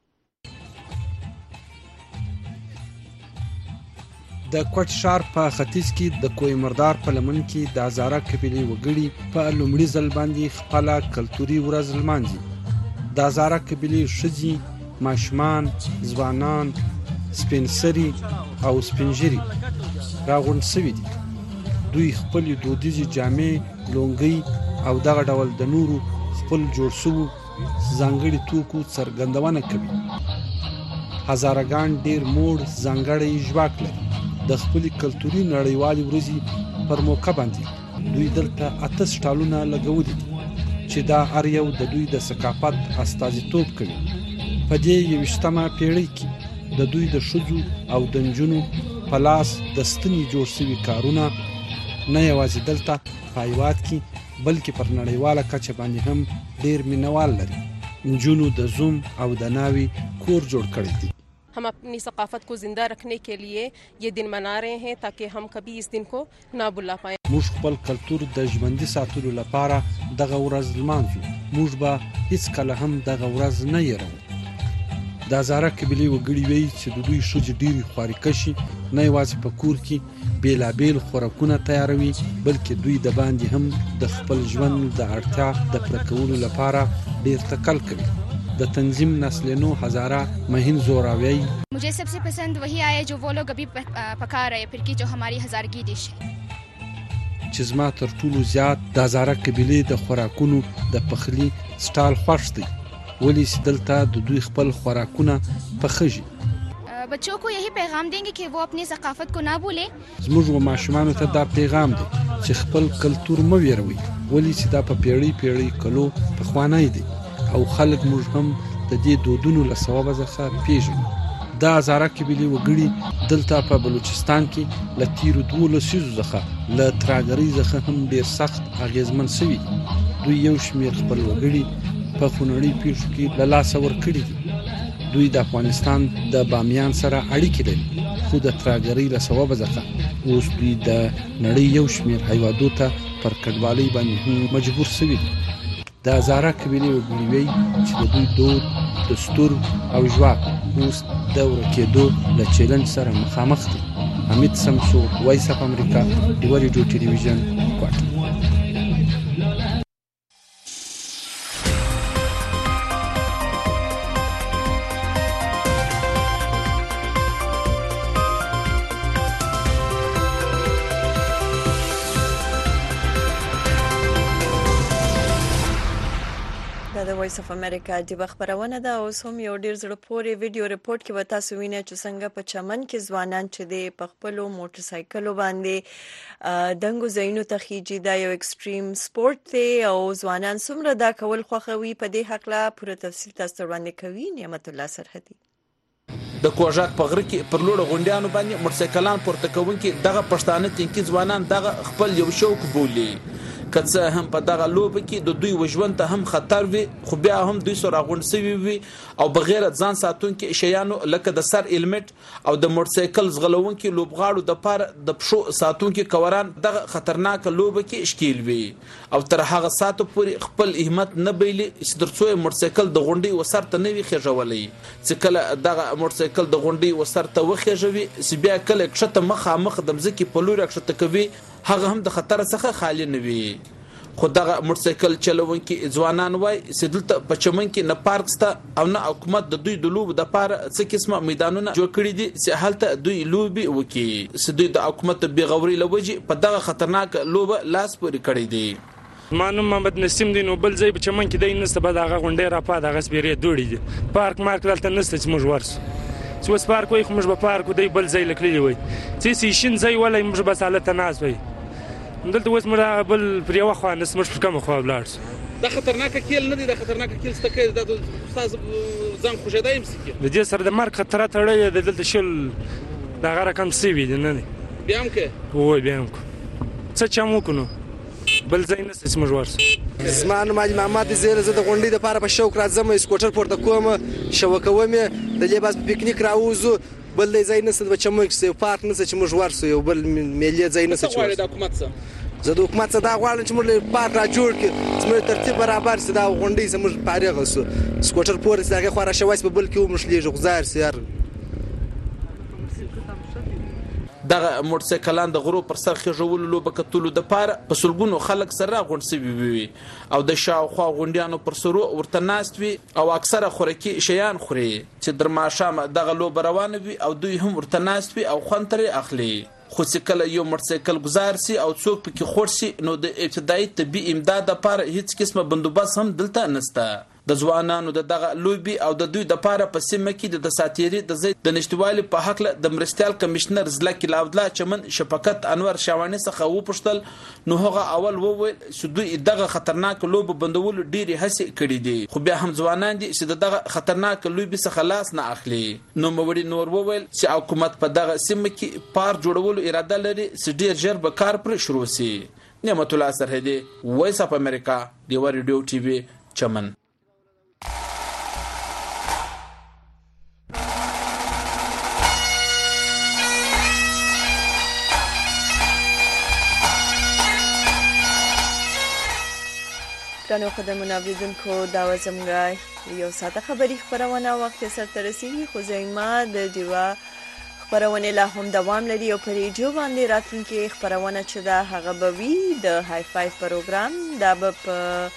د کوټ ښار په ختیځ کې د کوی مردار په لمن کې د هزاره قبیلې وګړي په لومړي ځل باندې خپله کلتوري ورځ لمانځي. د هزاره قبیلې ښځې ماشومان ځوانان سپین سری او سپینجری راغونډ شوي دي. دوی خپلې دودیزې جامې لونګۍ او دغه ډول د نورو خپل جوړ شوو ځانګړي توکو څرګندونه کوي. هزارهګان ډیر موړ ځانګړی ژواک لري. د خپلې کلتوري نړیوالې ورځې پر موقع باندې دوی دلته 8 سټالونه لګولي دي چې دا هر یو د دوی د ثقافت استازیتوب کوي. په دې 21مه پیړۍ کې د دوی د ښځو او د نجونو په لاس د ستنې جوړ شوي کارونه نه یوازې دلته په هیواد کې بلکې پر نړیواله کچه باندې هم ډېر مینوال لري. نجونو د زوم او د ناوی کور جوړ کړی دی. हम अपनी ثقافت को जिंदा रखने के लिए ये दिन मना रहे हैं ताकि हम कभी इस दिन को ना भुला पाएं. موږ خپل کلتور د ژوندۍ ساتلو لپاره دغه ورځ لمانځو. موږ به هیڅ کله هم دغه ورځ نه هېروو. د هزاره قبیلې وګړي وایي چې د دوی ښځې ډېرې خوارکشي نه یوازې په کور کې بېلابېل خوراکونه تیاروي بلکې دوی د باندې هم د خپل ژوند د اړتیا د پوره کولو لپاره ډېر تکل کوي. د تنظیم نسلینو هزاره مهین زوراوی मुझे सबसे पसंद वही आया जो वो लोग अभी पका रहे फिर की जो हमारी हजारगी डिश है. چې زما تر ټولو زیات د هزاره قبیلې د خوراکونو د پخلي سټال خوښ دی ولې چې دلته د دوی خپل خوراکونه پخیږي. बच्चों को यही पैगाम देंगे कि वो अपनी ثقافت को ना भूलें. زموږ و ماشومانو ته دا پیغام دی چې خپل کلتور مه ویروي ولې چې دا په پیړۍ کلو پخوانی دی او خلک موږ هم د دې دودونو له سببه څخه پیژنو. دا هزاره قبیلې وګړي دلته په بلوچستان کې له تیرو 2 لسیزو څخه له ترهګرۍ څخه هم ډېر سخت اغېزمن شوي. دوی یو شمېر خپل وګړي په خونړۍ پیښو کې له لاسه ورکړي دي. دوی د افغانستان د بامیان سره اړیکې لري خو د ترهګرۍ له سببه څخه اوس دوی د نړۍ یو شمېر هیوادو ته پر کډوالۍ باندې هم مجبور شوي دي. د هزاره قبیلې وګړي وایي چې د دوی دود، دستور او ژواک اوس د ورکېدو له چیلنج سره مخامخ دي. حمید سمسو، وایس اف امریکا، ډیوه ریډیو ټلویزیون، کوټه. د وایس اف امریکا د خبرونه ده. اوس هم یو ډیر زړه پورې ویډیو ریپورت کې به تاسو وینئ چې څنګه په چمن کې ځوانان چې د پخپلو موټر سایکلو باندې دنګو ځایونو ته خېږي. دا یو ایکستریم سپورت دی او ځوانان څومره دا کول خوښوي په دې حق لا پوره تفصیل تاسو وړاندې کوي نعمت الله سرحدي. د کوژاک په غره کې پر لوړ غونډیانو باندې موټرسایکلان پورته کوونکي دغه پښتانه تنکي ځوانان دغه خپل یو شوق بولي. که څه هم په دغه لوبه کې د دوی وژوند ته هم خطر وي خو بیا هم دوی سره غونډ سوي وي او بغیر ځان ساتونکي شیانو لکه د سر هیلمټ او د موټرسایکل ځغلونکي لوبغاړو د پاره د پښو ساتونکي کوران دغه خطرناک لوبه کې اشکیل وي او تر هغه ساتو پورې خپل همت نه بیلي چې ترڅو موټرسایکل د غونډي وسر ته نه وي خېژولې چې کله دغه موټرسایکل د غونډي وسر ته وخېژوي چې بیا کله کښته مخامخ د مځکې په لور کښته کوي هغه هم د خطر څخه خالی نه وي. خو دغه موټرسایکل چلوونکي ځوانان وای چې دلته په چمن کې نه پارک سته او نه حکومت د دوی د لوبو د پاره څه قسمه میدانونه جوړ کړي دي چې هلته دوی لوبي وکړي چې دوی د حکومت بیغوري لوجي په دغه خطرناک لوبه لاس پورې کړی دي. مانو محمد نسیم دی نو بل ځای په چمن کې دی نسته به دغه غونډې را پا دغه سپیرې دوړي دي پارک مارک دلته نسته چې موږ ورسو چې وس پارک وای خو موږ به پارک دی بل ځای لکلی وای چې سیشن ځای ولای موږ به سالته ناز وای دلته اوس موږ بل پر یو خوا نس موږ پر کومه خوا ولاړ. دا خطرناک کیل نه دی دا خطرناک کیل ستکه د استاد ځان خوشاده يم سکه د دې سره د مرګ خطر تړلې د دلته شل دا غره کم سی وی نه نه بیا هم کې وای بیا هم څه چمو کنو بل ځای نه سم ورس زمان ماجد محمد زیر زه د غونډې د پاره په شوق راځم سکوټر پورته کوم شوکوم د دې باز پکنیک راوځو بل ځای نه څه د چمک سه پارک نه څه چې موږ ورسو یو بل ملي ځای نه څه چې د حکومت څخه زه د حکومت څخه دا غواړم چې موږ پارک را جوړ کړو چې موږ ترتیب برابر سي دا غونډې سم موږ فارغ اوسو سکوټر پورې څنګه خو را شوایس په بل کې موږ لیږو غزار سيار. دغه موټرسایکلان د غرو پر سر خېژولو لوبه کتلو د پاره په سلګونو خلک سره غونډ سوي وي او د شاوخوا غونډیانو پر سرو ورته ناست وي او اکثره خوراکي شیان خوري چې در ماښام دغه لوبه روانه وي او دوی هم ورته ناست وي او خوند ترې اخلي. خو چې کله یو موټرسایکل گزار سي او څوک پکې خور سي نو د ابتدایي طبي امداد لپاره هیڅ قسمه بندوبست هم دلته نشته. د ځوانانو د دغه لوبي او د دوی د پاره په سیمه کې د ساتيري د زید د نشټوالي په حق له د مرستيال کمشنر زلکی لاودلا چمن شفقت انور شاوانی څخه وپوښتل نو هغه اول وویل چې دوی دغه خطرناک لوب بندول ډيري هڅې کړې دي خو بیا هم ځوانان دي چې دغه خطرناک لوبي څخه لاس نه اخلي نو موړي نور وویل چې حکومت په دغه سیمه کې پار جوړولو اراده لري چې ډیر ژر به کار پر شروع شي نعمت الله سرحدي وایس اف امریکا دیو ریډیو ټي وي چمن ګرانو خدمونه اوریدونکو دا زموږ یو ساده خبري خبرونه وخت سره رسیدي خو زما د دیوا خبرونه لا هم دوام لري او په ریډیو باندې راتلونکي خبرونه چې دا هغه به وي د های 5 پروګرام دا به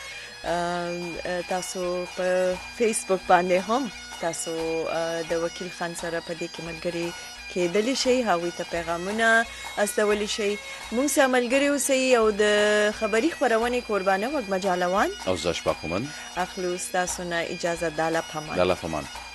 تاسو په فیسبوک باندې هم تاسو د وکیل خان سره په دې کې ملګري کېدلی شي هغوی ته پیغامونه استولی شي موږ سره ملګري اوسئ او د خبري خبرونې قربانه وګ مجالوان او زه شپه کومن اخلو تاسو نه اجازه داله پمان